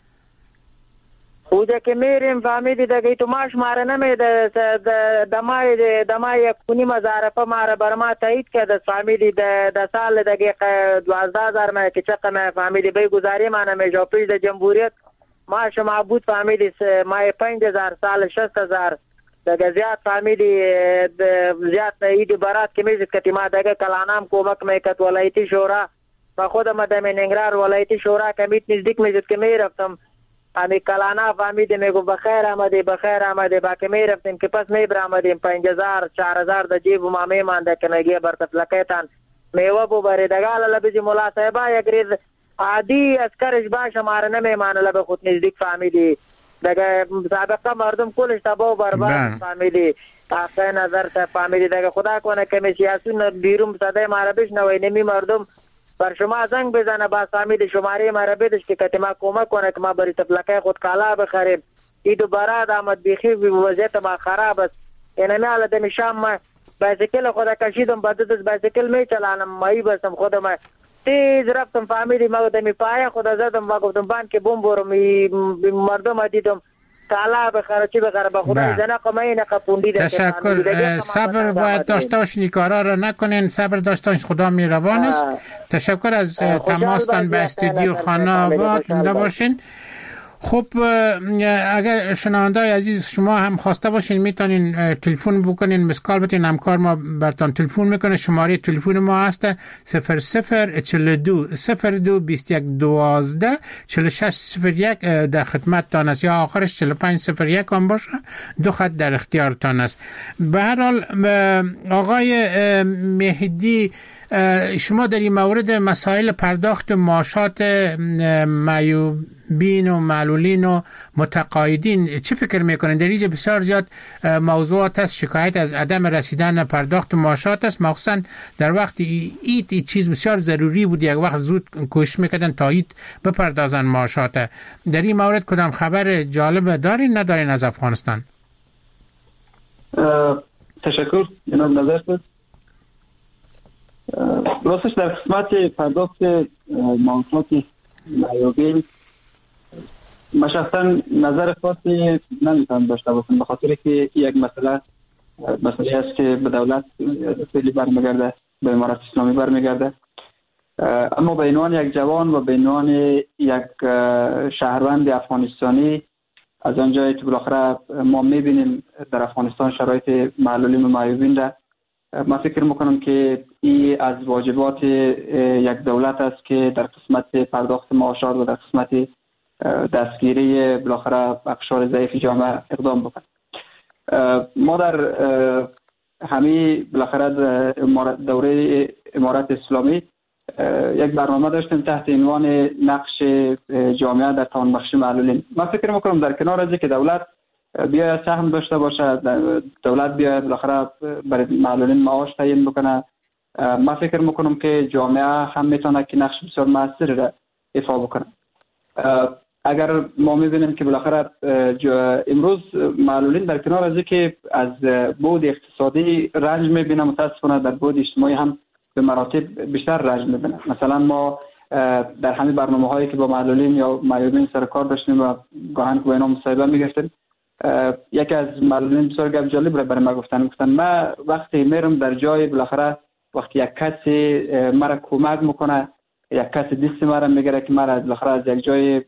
خوده که میریم فهمیدی دیگه تو ماش ماره نمیده دمای کنی مزارفه ماره برما تایید کرده فهمیدی د سال دیگه 12,000 ما که چقه ما فهمیدی بی گذاری ما نمیشه پیش د جمهوریت ماش معبود فهمیدی مای 5,000 سال 6,000 دیگه زیاد فهمیدی زیاد اید برات که میزد کتی ما دیگه کلانام کمک میکت ولایتی شورا و خودم دم ننگرهار ولایتی شورا کمیت نزدیک میزد که میرفتم امی کلانا فهمیدی میگو بخیر آمده با که میرفتیم که پس میبرامدیم 5,000 4,000 د جیب ما میمانده که نگیه برتفلکیتان میوه بو بری دگال لبیزی مولا صاحبا یک ریز عادی اسکرش باش ماره نمیمانه لبه خود نزدیک فهمیدی دیگه سابقه مردم کلش تبا و برباد فهمیدی آقای نظر صاحب فهمیدی دیگه خدا کنه که می سیاسون بیرون صدای ماره بشنوی نمی مردم بر شما زنگ بزنه با فهمیدی شماره ماره بدش که کتی ما کمک کنه که ما بری تفلکه خود کالا بخریم ایدو براد آمد بیخی وضعیت ما خراب است اینمی حالا دمی شام ما بایسکل خدا کشیدم بددست بایسکل می چلانم مایی بستم خودم تیز رفتم فهمیدی ما دمی پایه خدا زدم ما گفتم بان که بوم برم مردم دیدم کالا بخره چی بخره با خدا زنه قمه نقپوندی تشکر صبر باید داشته باشین کارا را نکنین صبر داشته باشین خدا میروان است تشکر از تماستان به استودیو خانه آباد زنده باشین خب اگر شنوندای عزیز شما هم خواسته باشین میتونین تلفن بکنین مسکال بتین همکار ما براتون تلفن میکنه شماره تلفن ما هست 0042 02 21 12 4601 در خدمتتان است یا آخرش 4501 هم باشه دو خط در اختیارتان است به هر حال آقای مهدی شما در این مورد مسائل پرداخت معاشات معیوبین و معلولین و متقاعدین چه فکر میکنین؟ در اینجا بسیار زیاد موضوعات است شکایت از عدم رسیدن پرداخت معاشات است مخصوصا در وقتی این چیز بسیار ضروری بود یک وقت زود کوشش میکردن تا ایت بپردازن معاشات در این مورد کدام خبر جالب دارین ندارین از افغانستان؟ تشکر جناب نظر است راستش در قسمت پرداخت معاشات معیوبین من شخصا نظر خاصی نمیتونم داشته باشم به خاطر که یک مسئله است که به دولت خیلی برمیگرده به امارت اسلامی برمیگرده اما به عنوان یک جوان و به عنوان یک شهروند افغانستانی از آنجایی که بالاخره ما میبینیم در افغانستان شرایط معلولین و معیوبین را من فکر میکنم که این از واجبات یک دولت است که در قسمت پرداخت معاشات و در قسمت دستگیری بالاخره اقشار ضعیف جامعه اقدام بکنه. ما در همین بالاخره دوره امارت اسلامی یک برنامه داشتیم تحت عنوان نقش جامعه در توانبخشی معلولین. من فکر میکنم در کنار از که دولت بیاید سهم داشته باشه دولت بیاید بالاخره برای معلولین معاش تعیین بکنه من فکر میکنم که جامعه هم میتونه که نقش بسیار موثری را ایفا بکنه اگر ما می‌بینیم که بالاخره امروز معلولین در کنار از اینکه از بعد اقتصادی رنج می‌بینن، متأسفانه در بعد اجتماعی هم به مراتب بیشتر رنج می‌بینن. مثلا ما در همین برنامه‌هایی که با معلولین یا معیوبین سر کار داشتیم و گاهن با اینا مصاحبه می‌گرفتیم، یکی از معلولین بسیار گپ جالب را برای ما گفتن من وقتی میرم در جای بالاخره وقتی یک کسی مرا کمک میکنه، یک کسی دست مرا میگیره که مرا بالاخره از یک جای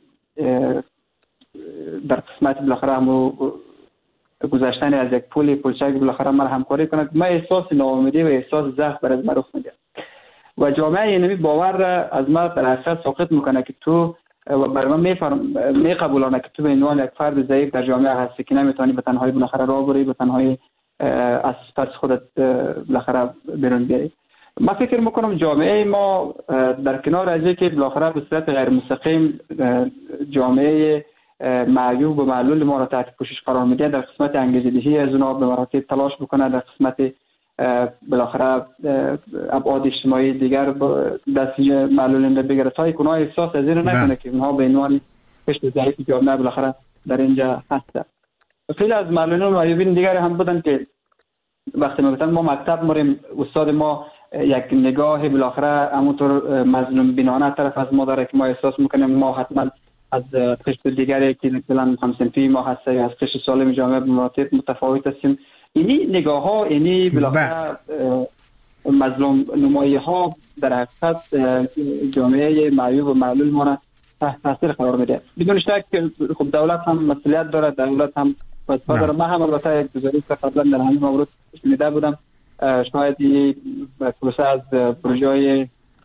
در قسمت بالاخره همو گذشتن از یک پولچه بالاخره مرا همکاری کنه، من احساس ناامیدی و احساس ضعف برای من رخ میده و جامعه اینمی باور را از ما در حقیقت ساقط میکنه که تو برای من میقبولانه که تو به عنوان یک فرد ضعیف در جامعه هستی که نمیتونی به تنهایی بالاخره راه بری، به تنهایی از پس خودت بالاخره بیرون بیاری. من فکر میکنم جامعه ما در کنار از اینکه بالاخره به صورت غیر مستقیم جامعه معیوب و معلول ما را تحت پوشش قرار میده، در قسمت انگیزه‌دهی از اونها به مراتب تلاش بکنه، در قسمت بالاخره ابعاد اجتماعی دیگر دست معلولین را بگیره تا اونها احساس از این نکنه که اونها به عنوان قشر ضعیف جامعه بالاخره در اینجا هستند. خیلی از معلولین و معیوبین دیگر هم بودن که وقتی میگفتن ما مکتب مریم، استاد ما یک نگاه بالاخره همونطور مظلوم بینانه طرف از ما داره که ما احساس میکنیم ما حتما از قشر دیگری که مثلا همسنفی ما هسته یا از قشر سالم جامعه به مراتب متفاوت هستیم. اینی نگاه ها، اینی بالاخره مظلوم نمایی ها در حقیقت جامعه معیوب و معلول ما را تحت تاثیر قرار میده. بدون شک خب دولت هم مسئولیت داره، دولت هم وظیفه داره. من هم البته یک گزارش قبلا در همین مورد شنیده بودم، شاید این پروسه از پروژه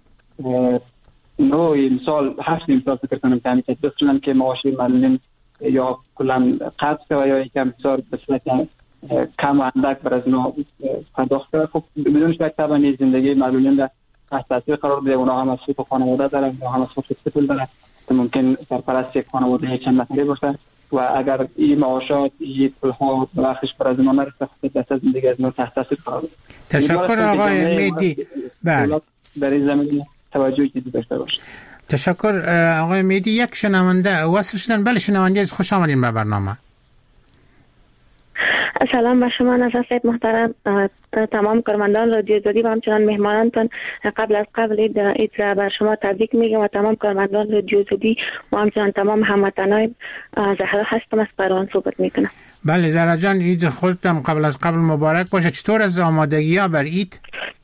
نوعی مثال 8 امسال فکر کنم که همین تشخیص شدن که معاش معلولین یا کلا قطع و یا یکم بسیار به صورت کم و اندک بر از اونها پرداخت کرده. خب بدون شک طبعا زندگی معلولین در تحت تاثیر قرار بده. اونها هم از خود خانواده دارن، اونها هم از خود پول دارن، ممکن سرپرست یک خانواده چند نفره باشه و اگر این معاشات این پولها بخشش بر از اونها نرسه خود دست از زندگی از اونها تحت تاثیر قرار بده. تشکر آقای میدی. بله در این زمینه توجه جدی داشته باشه. تشکر آقای میدی. یک شنونده وصل شدن. بله شنونده از خوش آمدین به برنامه. سلام به شما نظر سید محترم، تمام کارمندان رادیو آزادی و همچنان مهمانانتان. قبل از قبل عید بر شما تبریک میگم و تمام کارمندان رادیو آزادی و همچنان تمام هموطنان. زهرا هستم از قروان صحبت میکنم. بله زهرا جان، عید خودتان قبل از قبل مبارک باشه. چطور از آمادگی ها بر عید؟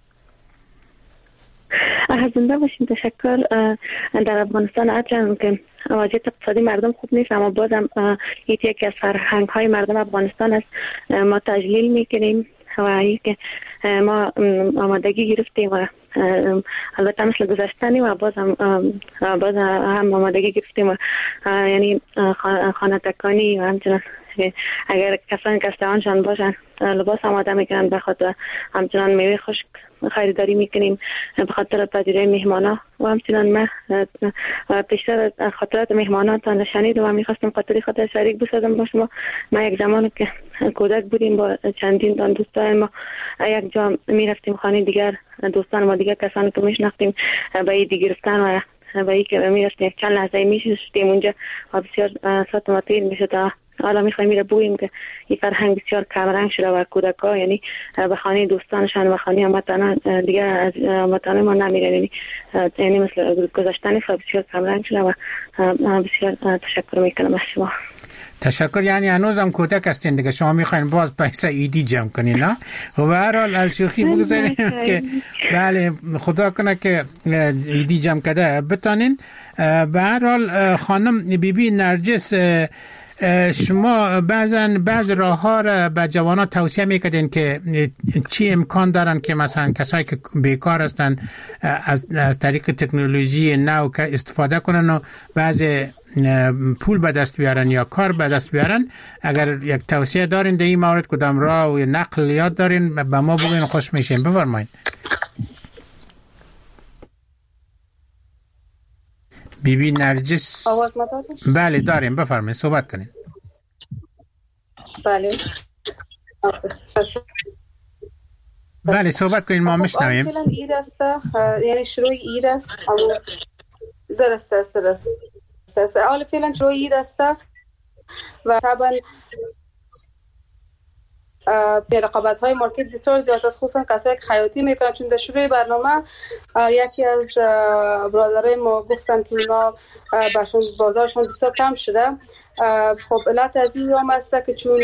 زنده باشین. تشکر. در افغانستان هرچند که وضعیت اقتصادی مردم خوب نیست اما بازم یکی از فرهنگ های مردم افغانستان است. ما تجلیل میکنیم و اینکه ما آمادگی گرفتیم و البته مثل گذشتنی و باز هم آمادگی گرفتیم و یعنی خانه تکانی و همچنان اگر کسانی که استعانشان باشن لباس آماده میکنن به خاطر همچنان میوه خشک خریداری میکنیم به خاطر پذیرای مهمانا و همچنان ما پیشتر خاطرات مهمانانتان شنیدم و میخواستم خاطر شریک بسازم با شما. ما یک زمان که کودک بودیم با چندین تان دوستان ما یک جا میرفتیم خانه دیگر دوستان ما دیگر کسانی که میشناختیم به عید گرفتن و به این که میرفتیم چند لحظه میشستیم اونجا و بسیار ساعت ما طول میشد. حالا میخوایم میره بوییم که این فرهنگ بسیار کمرنگ شده و کودک‌ها یعنی به خانه دوستانشان و خانه هموطنان دیگر از هموطنان ما نمیرن، یعنی مثل گذشتن بسیار کمرنگ شده و بسیار تشکر میکنم از شما. تشکر. یعنی هنوزم کودک هستین دیگه، شما میخواین باز پیسه ایدی جمع کنین نه؟ و به هر حال از شوخی بگذاریم که بله خدا کنه که ایدی جمع کرده بتانین. به هر حال خانم بیبی نرجس، شما بعض راه ها را به جوانان توصیه میکردین که چی امکان دارن که مثلا کسایی که بیکار هستن از طریق تکنولوژی نو استفاده کنن و بعض پول به دست بیارن یا کار به دست بیارن. اگر یک توصیه دارین در این مورد کدام راه و نقل یاد دارین به ما بگوین، خوش میشیم. بفرمایید. بیبی نرجس آواز ما داریم؟ بله داریم، بفرمایید صحبت کنین. بله صحبت کنین ما میشنویم. فعلا عید است، یعنی شروع عید است. درسته حال فعلا شروع عید است و طبعا رقابت های مارکت بسیار زیاد است، خصوصا کسایی که خیاطی میکنن، چون در شروع برنامه یکی از برادرای ما گفتن که اونا بازارشون بسیار کم شده. خب علت از این هم است که چون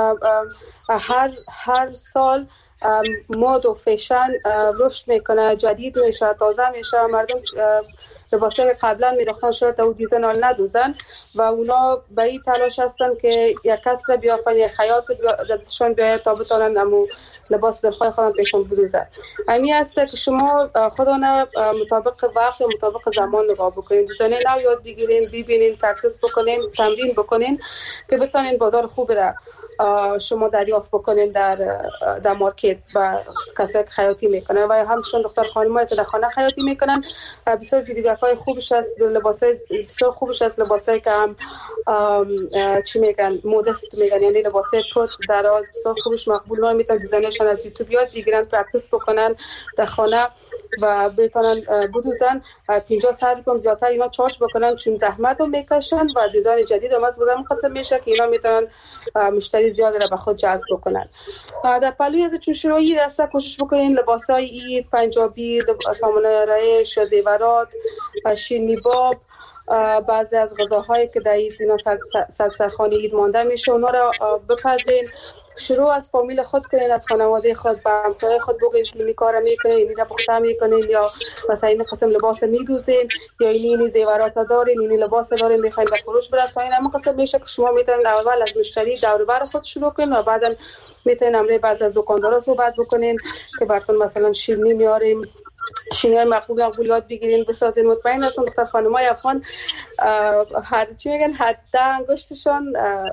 هر سال مد و فیشن رشد میکنه، جدید میشه، تازه میشه، مردم لباسی که قبلا می‌داختن شاید او دیزاین حال ندوزن و اونا به این تلاش هستن که یک کس را بیافن، یک خیاط دستشان بیاید تا بتانن امو لباس دلخواه خودم پیشون بدوزن. همین است که شما خودانه مطابق وقت و مطابق زمان نگاه بکنین، دیزاین نو یاد بگیرین، ببینین، پرکتیس بکنین، تمرین بکنین که بتانین بازار خوب را شما دریافت بکنین در مارکت و کسایی که خیاطی میکنن و همچنین دختر خانمایی که در خانه خیاطی میکنن. بسیار دیدگاه‌های خوبش است، لباسای بسیار خوبش است، لباسایی که هم چی میگن مودست میگن، یعنی لباسای پروت دراز بسیار خوبش مقبول میتونن دیزاینشون از یوتیوب یاد بگیرن، پرکتیس بکنن در خانه و بتونن بدوزن. 50 روپیه زیادتر اینا چارج بکنن چون زحمت رو میکشن و دیزاین جدید هم از بودن قسم میشه که اینا میتونن مشتری زیاد رو به خود جذب بکنن. در پلوی از چون شروعی دسته کوشش بکنین لباسای عید، پنجابی، سامان رایش، زیورات، شیرینی باب، بعضی از غذاهایی که در اینا سرخانه عید مانده میشه اونا رو بپزین. شروع از فامیل خود کنین، از خانواده خود با همسایه خود بگین که این کارو میکنین، این رو پخته میکنین یا مثلا این قسم لباس میدوزین یا این زیورات دارین، این لباس دارین میخواین به فروش برسونین. اما قسم میشه که شما میتونین اول از مشتری دور و بر خود شروع کنین و بعدا میتونین امروز بعضی از دکاندارا صحبت بکنین که براتون مثلا شیرینی میاریم، شیرینی مقبول یاد بگیرین بسازین. مطمئن هستم دختر خانمای افغان هر چی میگن حد انگشتشون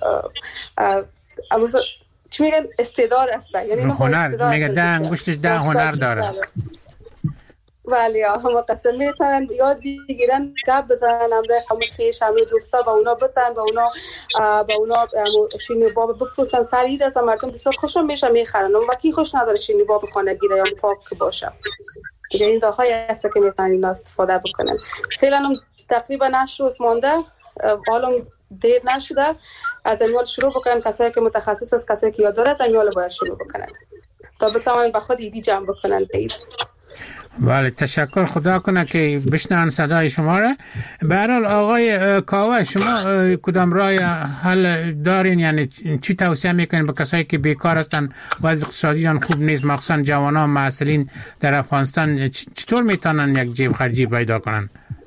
چی میگن استعداد هستن، یعنی هنر میگه ده انگشتش ده هنر داره. ولی هم قسم میتونن یاد بگیرن، گپ بزنن، امروز خموسی شامل دوستا با اونا بتن، با اونا شیرینی باب بفروشن. سر عید از مردم بسیار خوشم میشه میخرن. اون وکی خوش نداره شیرینی باب خانه گیره یا پاک باشه. دیگه این راههای هست که میتونن اینا استفاده بکنن. فعلا تقریبا 8 روز مونده، حالا دیر نشده. از امیال شروع بکنن، کسایی که متخصص است، کسایی که یاد داره از امیال باید شروع بکنن تا بتوانن به خود ایدی جمع بکنن. بله تشکر، خدا کنه که بشنن صدای شما را. به هر حال آقای کاوه، شما کدام راه حل دارین؟ یعنی چی توصیه میکنین به کسایی که بیکار هستن و از اقتصادیشان خوب نیست، مخصوصا جوانان معسلین در افغانستان، چطور میتونن یک جیب خرجی پیدا کنن؟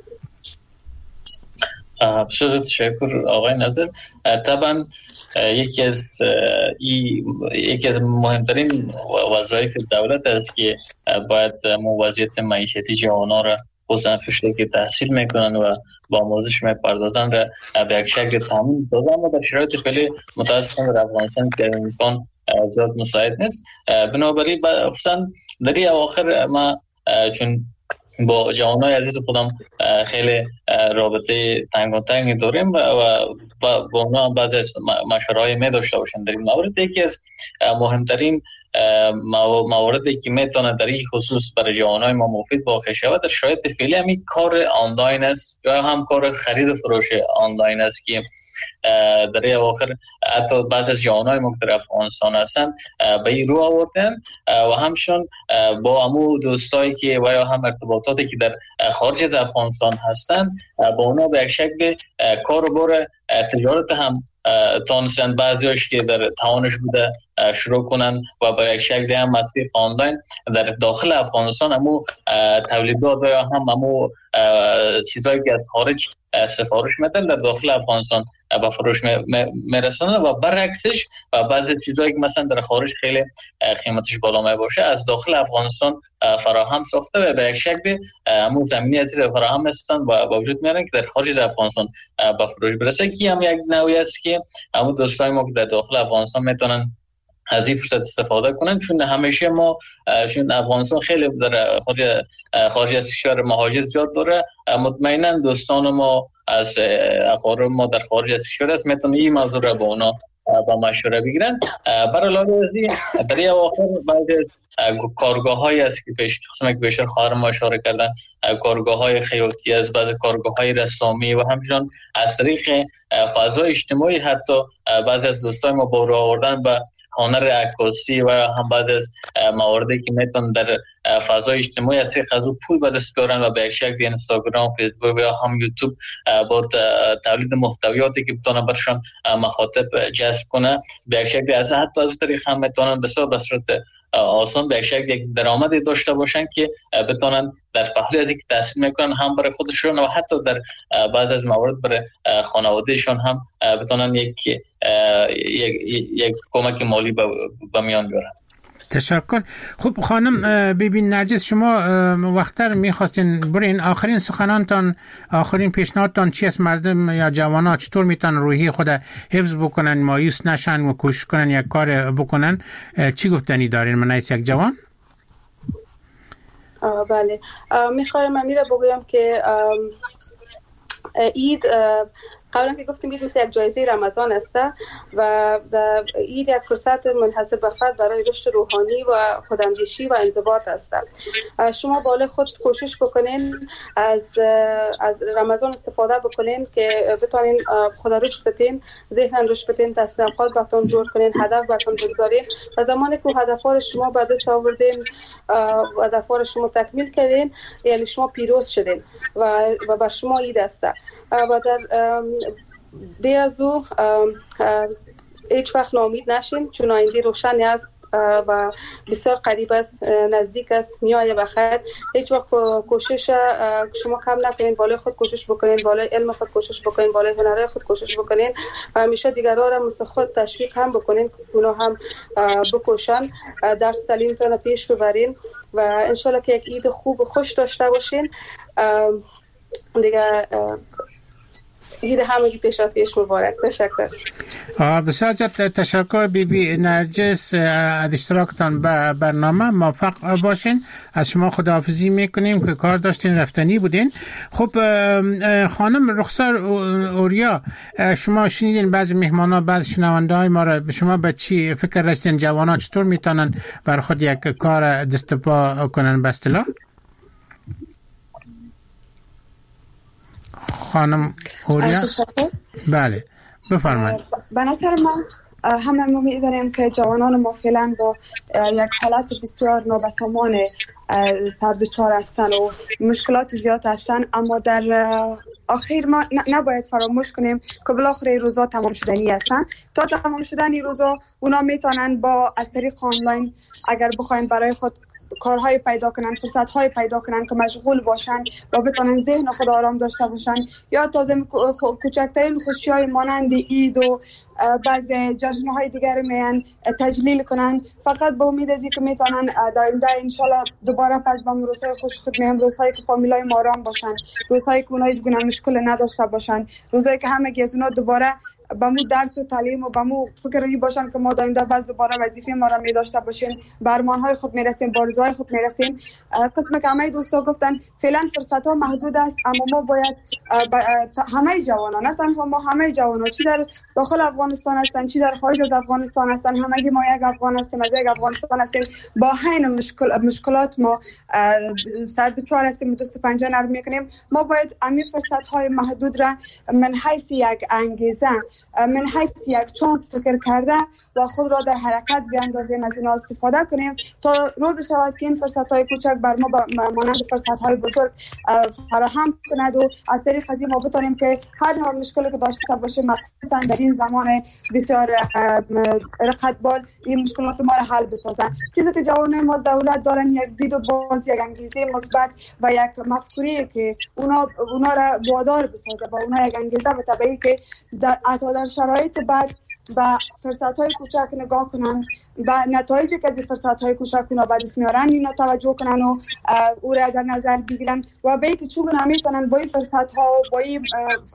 بسیار تشکر آقای نظر. طبعا یکی از مهمترین وظایف دولت است که باید وضعیت معیشتی جوانان را خصوصا کشته که تحصیل میکنن و با آموزش میپردازن را به یک شکل تامین سازن و در شرایط فعلی متاسفانه در افغانستان که امکان زیاد مساعد نیست. بنابراین خصوصا در این اواخر ما چون با جوانای عزیز خودم خیلی رابطه تنگاتنگی داریم و با اونا بعضی از مشوره‌های می داشته باشیم در این مورد. یکی از مهمترین مواردی که میتونه در این خصوص برای جوانای ما مفید واقع شود در شرایط فعلی همین کار آنلاین است یا هم کار خرید و فروش آنلاین است که در این اواخر حتی بعض از جوانای ما که در افغانستان هستن به این رو آوردن و همشون با امو دوستایی که و یا هم ارتباطاتی که در خارج از افغانستان هستن با اونا به یک شکل کار و بار تجارت هم تانستن بعضیش که در توانش بوده شروع کنن و به یک شکل هم مسیر آنلاین در داخل افغانستان امو تولیدات یا هم امو چیزایی که از خارج سفارش میدن در داخل افغانستان به فروش میرسونن و برعکسش و بعضی چیزایی که مثلا در خارج خیلی قیمتش بالا می باشه از داخل افغانستان فراهم ساخته و به یک شکل همون زمینی از فراهم هستن و با وجود میارن که در خارج از افغانستان به فروش برسه. که هم یک نوعی است که همون دوستای ما که در داخل افغانستان میتونن از این فرصت استفاده کنن، چون همیشه ما چون افغانستان خیلی در خارج از کشور مهاجر زیاد داره. مطمئنا دوستان ما از اقارب ما در خارج از کشور است میتونن این موضوع را با اونا با مشوره بگیرن. برای علاوه از این در این اواخر بعد از کارگاه هایی است که قسمی که بیشتر خواهر ما اشاره کردن، کارگاه های خیاطی از بعض کارگاه های رسامی و همچنان از طریق فضای اجتماعی حتی بعضی از دوستای ما با راه آوردن به هنر عکاسی و هم بعد از مواردی که میتون در فضای اجتماعی از طریق از پول به دست بیارن و به یک شکل اینستاگرام، فیسبوک یا هم یوتیوب با تولید محتویاتی که بتونن برشان مخاطب جذب کنه به یک شکل از حتی از طریق هم میتونن بسیار به صورت آسان به یک شکل یک درآمدی داشته باشن که بتونن در پهلوی از اینکه تحصیل میکنن هم برای خودشون و حتی در بعض از موارد برای خانوادهشون هم بتونن یک کمک مالی به میان بیارن. تشکر. خب خانم ببین نرجس، شما وقتر میخواستین برین آخرین سخنانتان، آخرین پیشنهادتان چی است؟ مردم یا جوانان چطور میتونن روحی خود حفظ بکنن، مایوس نشن و کوشش کنن یک کار بکنن؟ چی گفتنی دارین من از یک جوان؟ بله، میخوایم امیر بگویم که عید قبلا که گفتیم عید مثل یک جایزه رمضان است و عید یک فرصت منحصر به فرد برای رشد روحانی و خوداندیشی و انضباط است. شما بالای خود کوشش بکنین از رمضان استفاده بکنین که بتونین خدا رشد بدین، ذهن رشد بدین، تصمیمات براتون جور کنین، هدف براتون بگذارین و زمانی که هدف‌ها شما به دست آوردین و هدف‌ها شما تکمیل کردین، یعنی شما پیروز شدین و به شما عید است. و در بیازو هیچ وقت ناامید نشین، چون آینده روشن است و بسیار قریب است، نزدیک است، میایه بخیر. هیچ وقت کوشش شما کم نکنین، بالای خود کوشش بکنین، بالای علم خود کوشش بکنین، بالای هنرهای خود کوشش بکنین و همیشه دیگران را مثل خود تشویق هم بکنین که اونا هم بکوشن، درس تعلیمتون پیش ببرین و انشالله که یک عید خوب و خوش داشته باشین. دیگه عید همگی پیش مبارک. تشکر. بسیار تشکر بی نرجس از اشتراکتان به برنامه. موفق باشین. از شما خداحافظی میکنیم که کار داشتین، رفتنی بودین. خب خانم رخسار اوریا، شما شنیدین بعضی مهمانا، بعضی شنونده های ما را، شما به چی فکر رسیدین جوانان چطور میتونن بر خود یک کار دست پا کنن به اصطلاح؟ خانم اوریا. بله بفرمایید. به نظر من همه ما می‌دانیم که جوانان ما فعلا با یک حالت بسیار نابسامان سردچار هستند و مشکلات زیاد هستند، اما در آخر ما نباید فراموش کنیم که بالاخره روزا تمام شدنی هستند. تا تمام شدن روزا اونا میتونن با از طریق آنلاین اگر بخواین برای خود کارهای پیدا کنن، فرصت‌های پیدا کنن که مشغول باشن و بتونن ذهن خود آرام داشته باشن، یا تازه کوچکترین خوشی‌های مانند عید و بعض جشن‌های دیگر میان تجلیل کنن، فقط به امید از اینکه میتونن آینده انشالله دوباره پس به روزهای خوش خود میام، روزهایی که فامیلای ما آرام باشن، روزهایی که اونها هیچ گونه مشکل نداشته باشن، روزهایی که همه از اونها دوباره با مو درس و تعلیم و با مو فکری باشن که ما آینده باز دوباره وظیفه ما را می داشته باشیم، به ارمان‌های خود میرسیم، به آرزوهای خود میرسیم. قسم که همه دوستا گفتن فعلا فرصت‌ها محدود است، اما ما باید همه جوانان، نه تنها ما، همه جوانان چی در داخل افغانستان هستن چی در خارج از افغانستان هستن، همگی ما یک افغان هستیم، از یک افغانستان هستیم، با همین مشکلات ما سر دچار هستیم، دست پنجه نرم میکنیم. ما باید همین فرصت‌های محدود را من حیث یک انگیزه، من حیث یک چانس فکر کرده و خود را در حرکت بیاندازیم، از اینا استفاده کنیم تا روز شود که این فرصت‌های کوچک بر ما مانند فرصت‌های بزرگ فراهم کند و از طریق از این ما بتونیم که هر نوع مشکلی که داشته باشیم، مخصوصا در این زمان بسیار رقتبار، این مشکلات ما را حل بسازن. چیزی که جوانان ما ضرورت دارن یک دید و باز، یک انگیزه مثبت و یک مفکوری که اونا را وادار بسازه، با اونا یک انگیزه و طبیعی که در شرایط بعد با فرصت‌های کوچک نگاه کنن، با نتایجی که از فرصت‌های کوچک اونا به دست میارن اینا توجه کنن و او را در نظر بگیرن و به اینکه چگونه میتونن با این فرصت‌ها و با این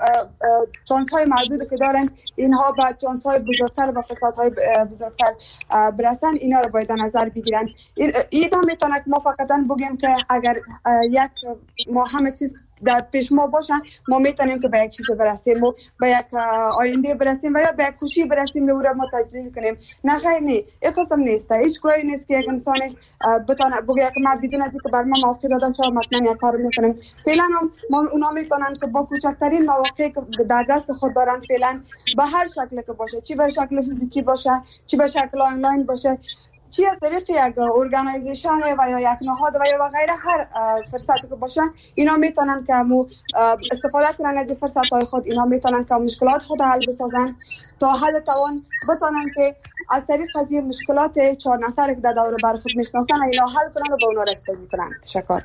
چانس‌های محدودی که دارن اینها با چانس‌های بزرگتر و فرصت‌های بزرگتر برسن، اینا رو باید در نظر بگیرن. این هم میتونه که ما فقط بگیم که اگر یک ما همه چیز در پیش ما باشن ما میتونیم که به یک چیز برسیم و به یک آینده برسیم و یا به یک خوشی برسیم و ما تجلیل کنیم. نه خیر نه این قسم نیست. هیچ گاهی نیست که یک انسان بتونه بگه که ما بدون از اینکه بر ما موقع داده شود مثلا یک کار میکنیم. فعلا هم ما اونا میتونن که با کوچکترین مواقعی که در دست خود دارن فعلا به هر شکلی که باشه، چی به شکل فیزیکی باشه، چی به شکل آنلاین باشه، چی از طریق یک ارگانایزیشن و یا یک نهاد و یا غیره، هر فرصتی که باشن اینا میتونن که استفاده کنن از فرصت‌های خود. اینا میتونن که مشکلات خود حل بسازن تا حد توان بتونن که از طریق از این مشکلات 4 نفر که در دور بر خود میشناسن اینا حل کنن و به اونا رسیدگی کنن. تشکر.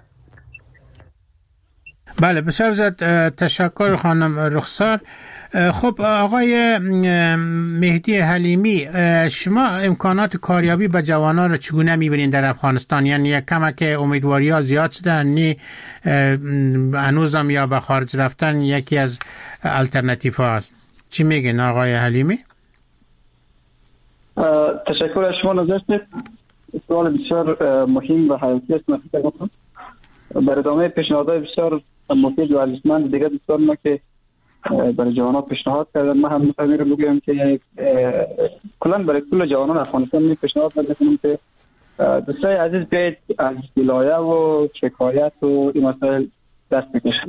بله بسیار زیاد تشکر خانم رخسار. خب آقای مهدی حلیمی، شما امکانات کاریابی به جوانان رو چگونه می‌بینید در افغانستان؟ یعنی یک کمک امیدواری ها زیاد شده، نی هنوزم یا به خارج رفتن یکی از الटरनेटिव ها است. چی میگین آقای حلیمی؟ تشکر از شما نظر است. سوال بسیار مهم و حیاتی است. من برای ادامه پیشنهادهای بسیار مفید و ارزشمند دیگه دوستان ما که برای جوانان پیشنهاد کردن، ما هم می‌خوایم رو بگیم که کلاً برای کل جوانان افغانستان می پیشنهاد می‌کنیم که دوستای عزیز بیاید از ولایت و شکایت و این مسائل دست بکشید.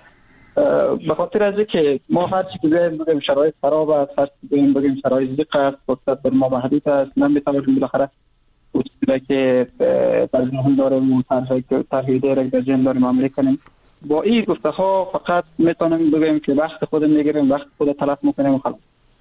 به خاطر از اینکه ما هر چی که بگیم شرایط خراب است، هر چی بگیم شرایط ضیق است، فرصت بر ما محدود است، نمی‌توانیم بالاخره اصولی که در ذهن داریم و طرحی دیگر در ذهن داریم عملی کنیم. با این گفته ها فقط میتونیم بگیم که وقت خود میگیریم، وقت خود تلف میکنیم و خلاص.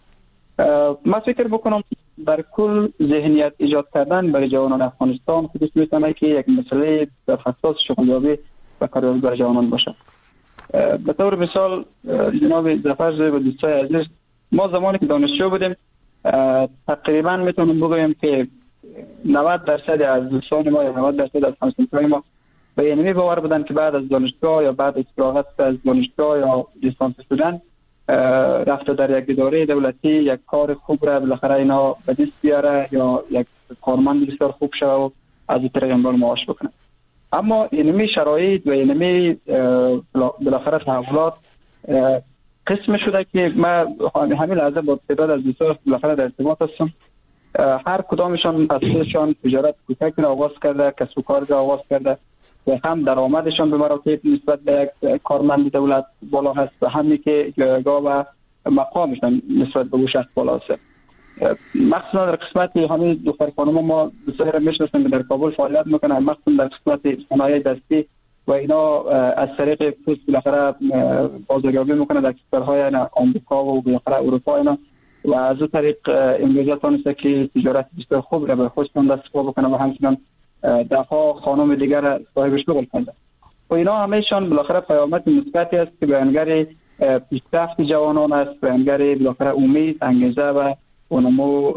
من فکر بکنم در کل ذهنیت ایجاد کردن برای جوانان افغانستان خودش میتونه که یک مسئله حساس شغلیابی و کاریابی برای جوانان باشه. به طور مثال جناب ظفر و دوستای عزیز، ما زمانی که دانشجو بودیم تقریبا میتونم بگم که 90% از دوستان ما یا 90% از همسنفای ما به اینمی باور بودن که بعد از دانشگاه یا بعد از فراغت از دانشگاه یا لیسانس شدن رفته در یک اداره دولتی یک کار خوب را بالاخره اینا به دست بیاره یا یک کارمند بسیار خوب شه و از این طریق امرار معاش بکنه. اما اینمی شرایط و اینمی بالاخره تحولات قسم شده که ما همین لحظه با تعداد از دوستان بالاخره در ارتباط هستم. هر کدامشان از خودشان تجارت کوچک را آغاز کرده، کسب و کار را آغاز کرده و هم درآمدشان به مراتب نسبت به یک کارمند دولت بالا هست و همین که جایگاه و مقامشان نسبت به او شخص بالا است. مخصوصا در قسمت همین دختر خانم ما دوستایی را میشناسیم که در کابل فعالیت میکنن، مخصوصا در قسمت صنایع دستی و اینا از طریق پست بالاخره بازاریابی میکنه در کشورهای آمریکا و بالاخره اروپا اینا و از اون طریق امروز تونسته که تجارت بسیار خوب را به خودشون دست پا بکنه و همچنان دهها خانم دیگر صاحب شغل کنند. و اینا همهشان بالاخره پیامد مثبتی است که بیانگر پیشرفت جوانان است، بیانگر بالاخره امید، انگیزه و نمو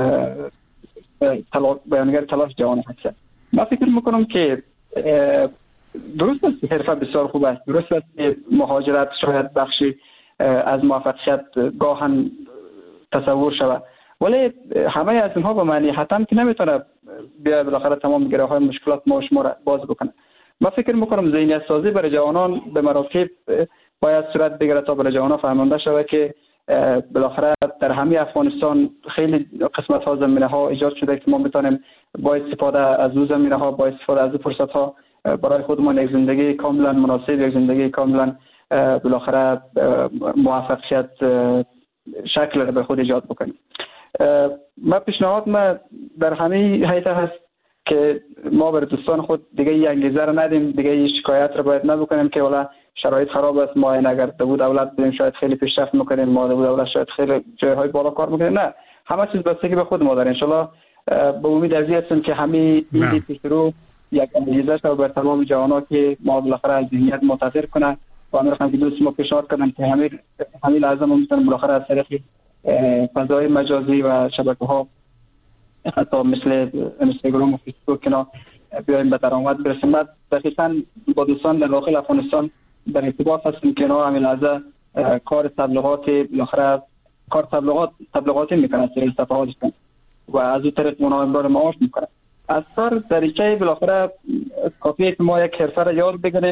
بیانگر تلاش جوانان است. من فکر میکنم که درست است حرفه بسیار خوب است، درست است که مهاجرت شاید بخشی از موفقیت گاهن تصور شود، ولی همه از اینها به معنی حتما که نمیتونه بیا بالاخره تمام گره های مشکلات ما و شما را باز بکنه. من فکر میکنم ذهنیت سازی برای جوانان به مراتب باید صورت بگیره تا برای جوانان فهمانده شود که بالاخره در همه افغانستان خیلی قسمت ها زمینه ها ایجاد شده که ما میتونیم با استفاده از اون زمینه ها، با استفاده از فرصت ها برای خودمان یک زندگی کاملا مناسب، یک زندگی کاملا بالاخره موفقیت شکل را به خود ایجاد بکنیم. ما پیشنهاد ما در همه حیث هست که ما بر دوستان خود دیگه این انگیزه را ندیم، دیگه این شکایت را باید نبکنیم که والا شرایط خراب است، ما این اگر دو دولت بودیم شاید خیلی پیشرفت میکنیم، ما دو دولت شاید خیلی جایهای بالا کار میکنیم. نه، همه چیز بستگی به خود ما داره. انشالله به امید از این هستیم که همه این پیش رو یک انگیزه را بر تمام جوانان که ما بالاخره از ذهنیت متاثر کنه و امر خواهم که دوست ما پیشنهاد کردن که همین لحظه ما میتونیم بالاخره از طریق فضای مجازی و شبکه‌ها حتی مثل اینستاگرام و فیسبوک اینا بیایم به درآمد برسیم. بعد دقیقاً با دوستان در داخل افغانستان در ارتباط هستیم که اینا همین لحظه کار تبلیغات بالاخره کار تبلیغاتی میکنن از طریق صفحاتشون و از اون طریق اونا امرار معاش میکنن. از کار طریقه بالاخره کافیه که ما یک حرفه را یاد بگیریم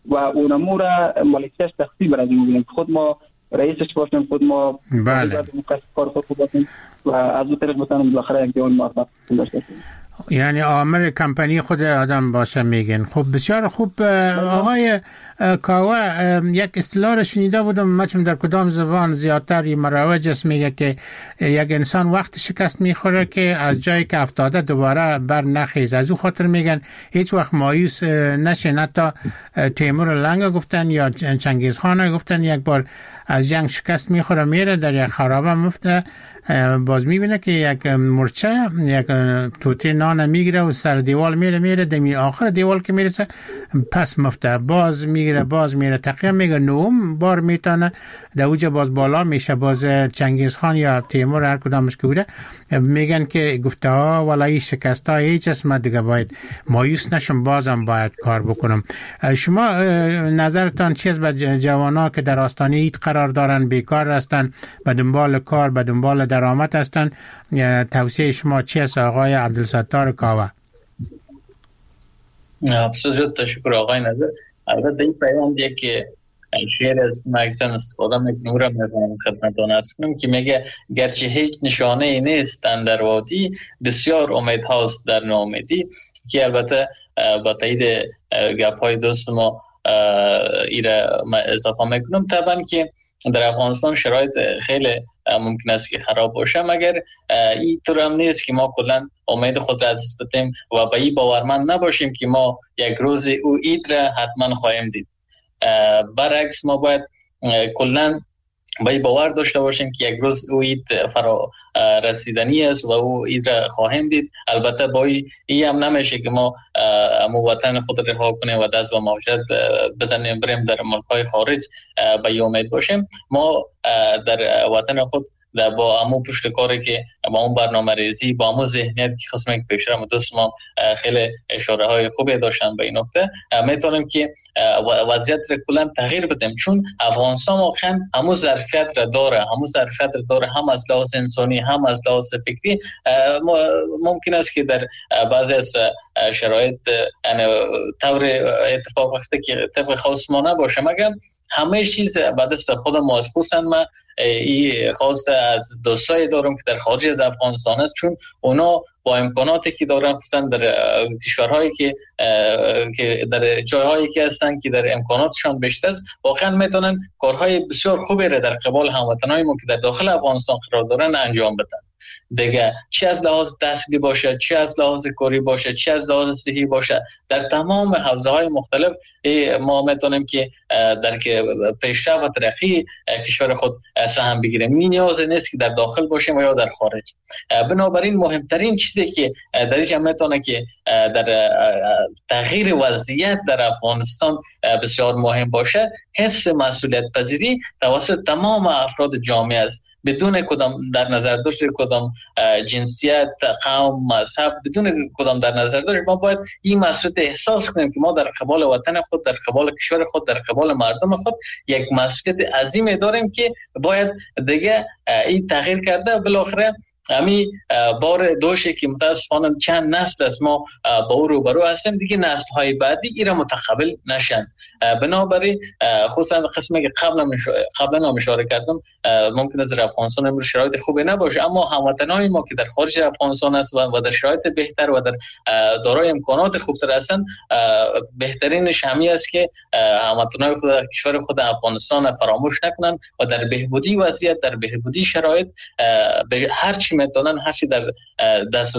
و اونمو را مالکیش تقسیم از این بودیم. خود ما رئیسش باشیم، خود ما بله کار خود باشیم و از اون طریق مثلا بالاخره یک دیوان موفق داشته باشیم. یعنی عامل کمپانی خود آدم باشه میگن. خب بسیار خوب. آقای کاوا، یک اصطلاح شنیده بودم، مچم در کدام زبان زیادتر مروج است، میگه که یک انسان وقت شکست میخوره که از جایی که افتاده دوباره بر نخیز. از او خاطر میگن هیچ وقت مایوس نشین. حتی تیمور لنگ گفتن یا چنگیز خان گفتن یک بار از جنگ شکست میخوره میره در یک خرابه مفته، باز میبینه که یک مرچه یک توتی نان میگیره و سر دیوال میره دمی آخر دیوال که میرسه پس مفته باز میره تقریبا میگه نوم بار میتونه در اوج باز بالا میشه. باز چنگیز خان یا تیمور هر کدامش که بوده میگن که گفته ها ولای شکست ها هیچ اسم دیگه باید مایوس نشم، بازم باید کار بکنم. شما نظرتان چیست به جوانا که در آستانه عید قرار دارن، بیکار هستن، به دنبال کار به دنبال درآمد هستن؟ توصیه شما چیست آقای عبدالستار کاوا؟ بسیار تشکر آقای نظر. البته این پیام دیگه که شعر از مکسن استفاده میکنم را میزنم خدمتان ارز کنم که میگه گرچه هیچ نشانه ای نیست در وادی، بسیار امید هاست در ناامیدی، که البته با تایید گپ های دوست ما ایره اضافه میکنم. طبعا که در افغانستان شرایط خیلی ممکن است که خراب باشه، مگر این طور هم نیست که ما کلا امید خود را از دست بدیم و به این باورمند نباشیم که ما یک روز او عید را حتما خواهیم دید. برعکس ما باید کلا به این باور داشته باشیم که یک روز او عید فرا رسیدنی است و او عید را خواهیم دید. البته با این هم نمیشه که ما وطن خود رها کنیم و دست به مهاجرت بزنیم بریم در ملک‌های خارج به این امید باشیم. ما در وطن خود با امو پشت کاری که با اون برنامه ریزی، با امو ذهنیت که خصمی که پیشتر دوست ما خیلی اشاره های خوبی داشتن به این نکته، میتونیم که وضعیت را کلا تغییر بدیم. چون افغانستان واقعا همو ظرفیت را داره، هم از لحاظ انسانی هم از لحاظ فکری. ممکن است که در بعضی از شرایط طور اتفاق وقتی که طبق خاص ما نباشه، مگر همه چیز به دست خود ما است. خصوصا ما این خواست از دوستایی دارم که در خارج از افغانستان است، چون اونا با امکاناتی که دارن، خصوصا در کشورهایی که در جایهایی که هستن که در امکاناتشان بیشتر است، واقعا میتونن کارهای بسیار خوبی را در قبال هموطنای ما که در داخل افغانستان قرار دارن انجام بدن. دیگه چه از لحاظ دستگی باشه، چه از لحاظ کاری باشه، چه از لحاظ صحی باشه، در تمام حوزه‌های مختلف ما میتونیم که در که پیشرفت و ترقی کشور خود سهم بگیریم. نیاز نیست که در داخل باشیم یا در خارج. بنابراین مهمترین چیزی که در اینجا میتونه که در تغییر وضعیت در افغانستان بسیار مهم باشه، حس مسئولیت پذیری توسط تمام افراد جامعه است. بدون کدام در نظر داشت کدام جنسیت، قوم، مذهب، بدون کدام در نظر داشت، ما باید این مسئولیت احساس کنیم که ما در قبال وطن خود، در قبال کشور خود، در قبال مردم خود یک مسئولیت عظیمی داریم که باید دیگه این تغییر کرده. بالاخره همین بار دوشی که متاسفانه چند نسل از ما با او روبرو هستیم، دیگه نسل های بعدی ایره متقبل نشن. بنابراین خصوصا قسمی که قبلا هم اشاره کردم، ممکن است در افغانستان امروز شرایط خوبی نباشه، اما هموطنان ما که در خارج افغانستان است و در شرایط بهتر و در دارای امکانات خوبتر هستند، بهترینش همین است که هموطنان خود کشور خود افغانستان فراموش نکنن و در بهبودی وضعیت، در بهبودی شرایط به هر چی میتونن، هر چی در دست و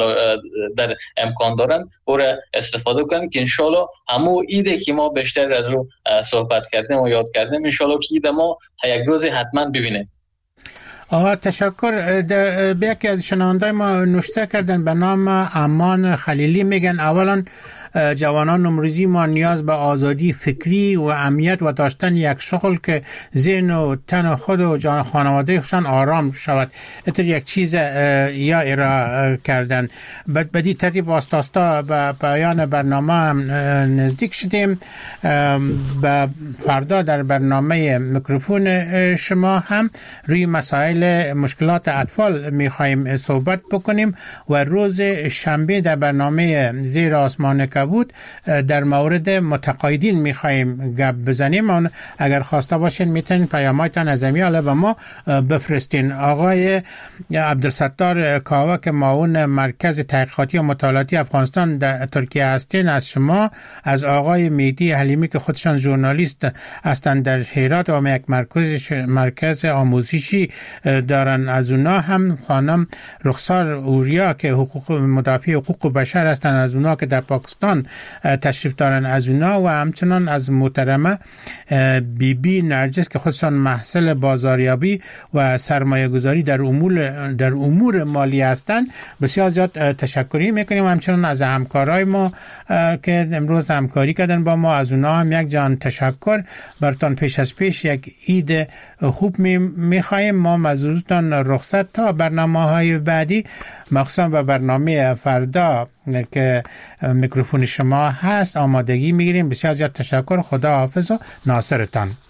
در امکان دارن او را استفاده کنن که انشالله همون ایده که ما بیشتر از رو صحبت کردیم و یاد کردیم، انشالله که ایده ما یک روز حتما ببینیم. آقا تشکر. یکی از شنوندای ما نوشته کردن به نام امان خلیلی، میگن اولا جوانان امروزی ما نیاز به آزادی فکری و امنیت و داشتن یک شغل که ذهن و تن خود و جان خانواده خودشان آرام شود. اتر یک چیز یا ارائه کردن. بدی ترتیب واسطاستا به پایان برنامه هم نزدیک شدیم. به فردا در برنامه میکروفون شما هم روی مسائل مشکلات اطفال میخوایم صحبت بکنیم و روز شنبه در برنامه زیر آسمان دقیقه بود در مورد متقاعدین میخوایم گپ بزنیم. اون اگر خواسته باشین میتونین پیامایتان از ایمیل به ما بفرستین. آقای عبدالستار کاوه که معاون مرکز تحقیقاتی و مطالعاتی افغانستان در ترکیه هستین، از شما، از آقای میدی حلیمی که خودشان ژورنالیست هستند در هرات و یک مرکز آموزشی دارن، از اونا هم خانم رخسار اوریا که مدافع حقوق بشر هستند، از اونا که در پاکستان تشریف دارن از اونا، و همچنان از محترمه بی نرجس که خودشان محصل بازاریابی و سرمایه گذاری در امور مالی هستند. بسیار زیاد تشکری میکنیم. همچنان از همکارای ما که امروز همکاری کردن با ما، از اونا هم یک جان تشکر برتان. پیش از پیش یک عید خوب میخوایم. ما مزورتان رخصت تا برنامه‌های بعدی، مخصوصا به برنامه فردا که میکروفون شما هست، آمادگی میگیریم. بسیار زیاد تشکر. خدا حافظ و ناصرتان.